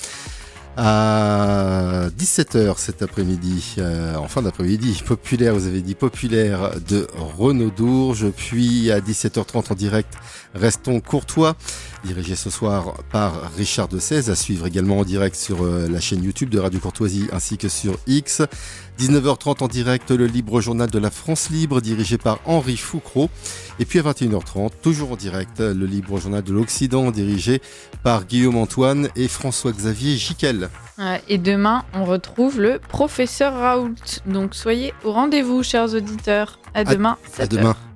À dix-sept heures cet après-midi, euh, en fin d'après-midi, populaire, vous avez dit populaire de Renaud Dourges. Puis à dix-sept heures trente en direct, Restons courtois, dirigé ce soir par Richard de Seize, à suivre également en direct sur euh, la chaîne YouTube de Radio Courtoisie ainsi que sur X. dix-neuf heures trente en direct, le libre journal de la France Libre, dirigé par Henri Foucrault. Et puis à vingt et une heures trente, toujours en direct, le libre journal de l'Occident, dirigé par Guillaume Antoine et François-Xavier Jiquel. Et demain, on retrouve le professeur Raoult. Donc soyez au rendez-vous, chers auditeurs. À demain. À demain.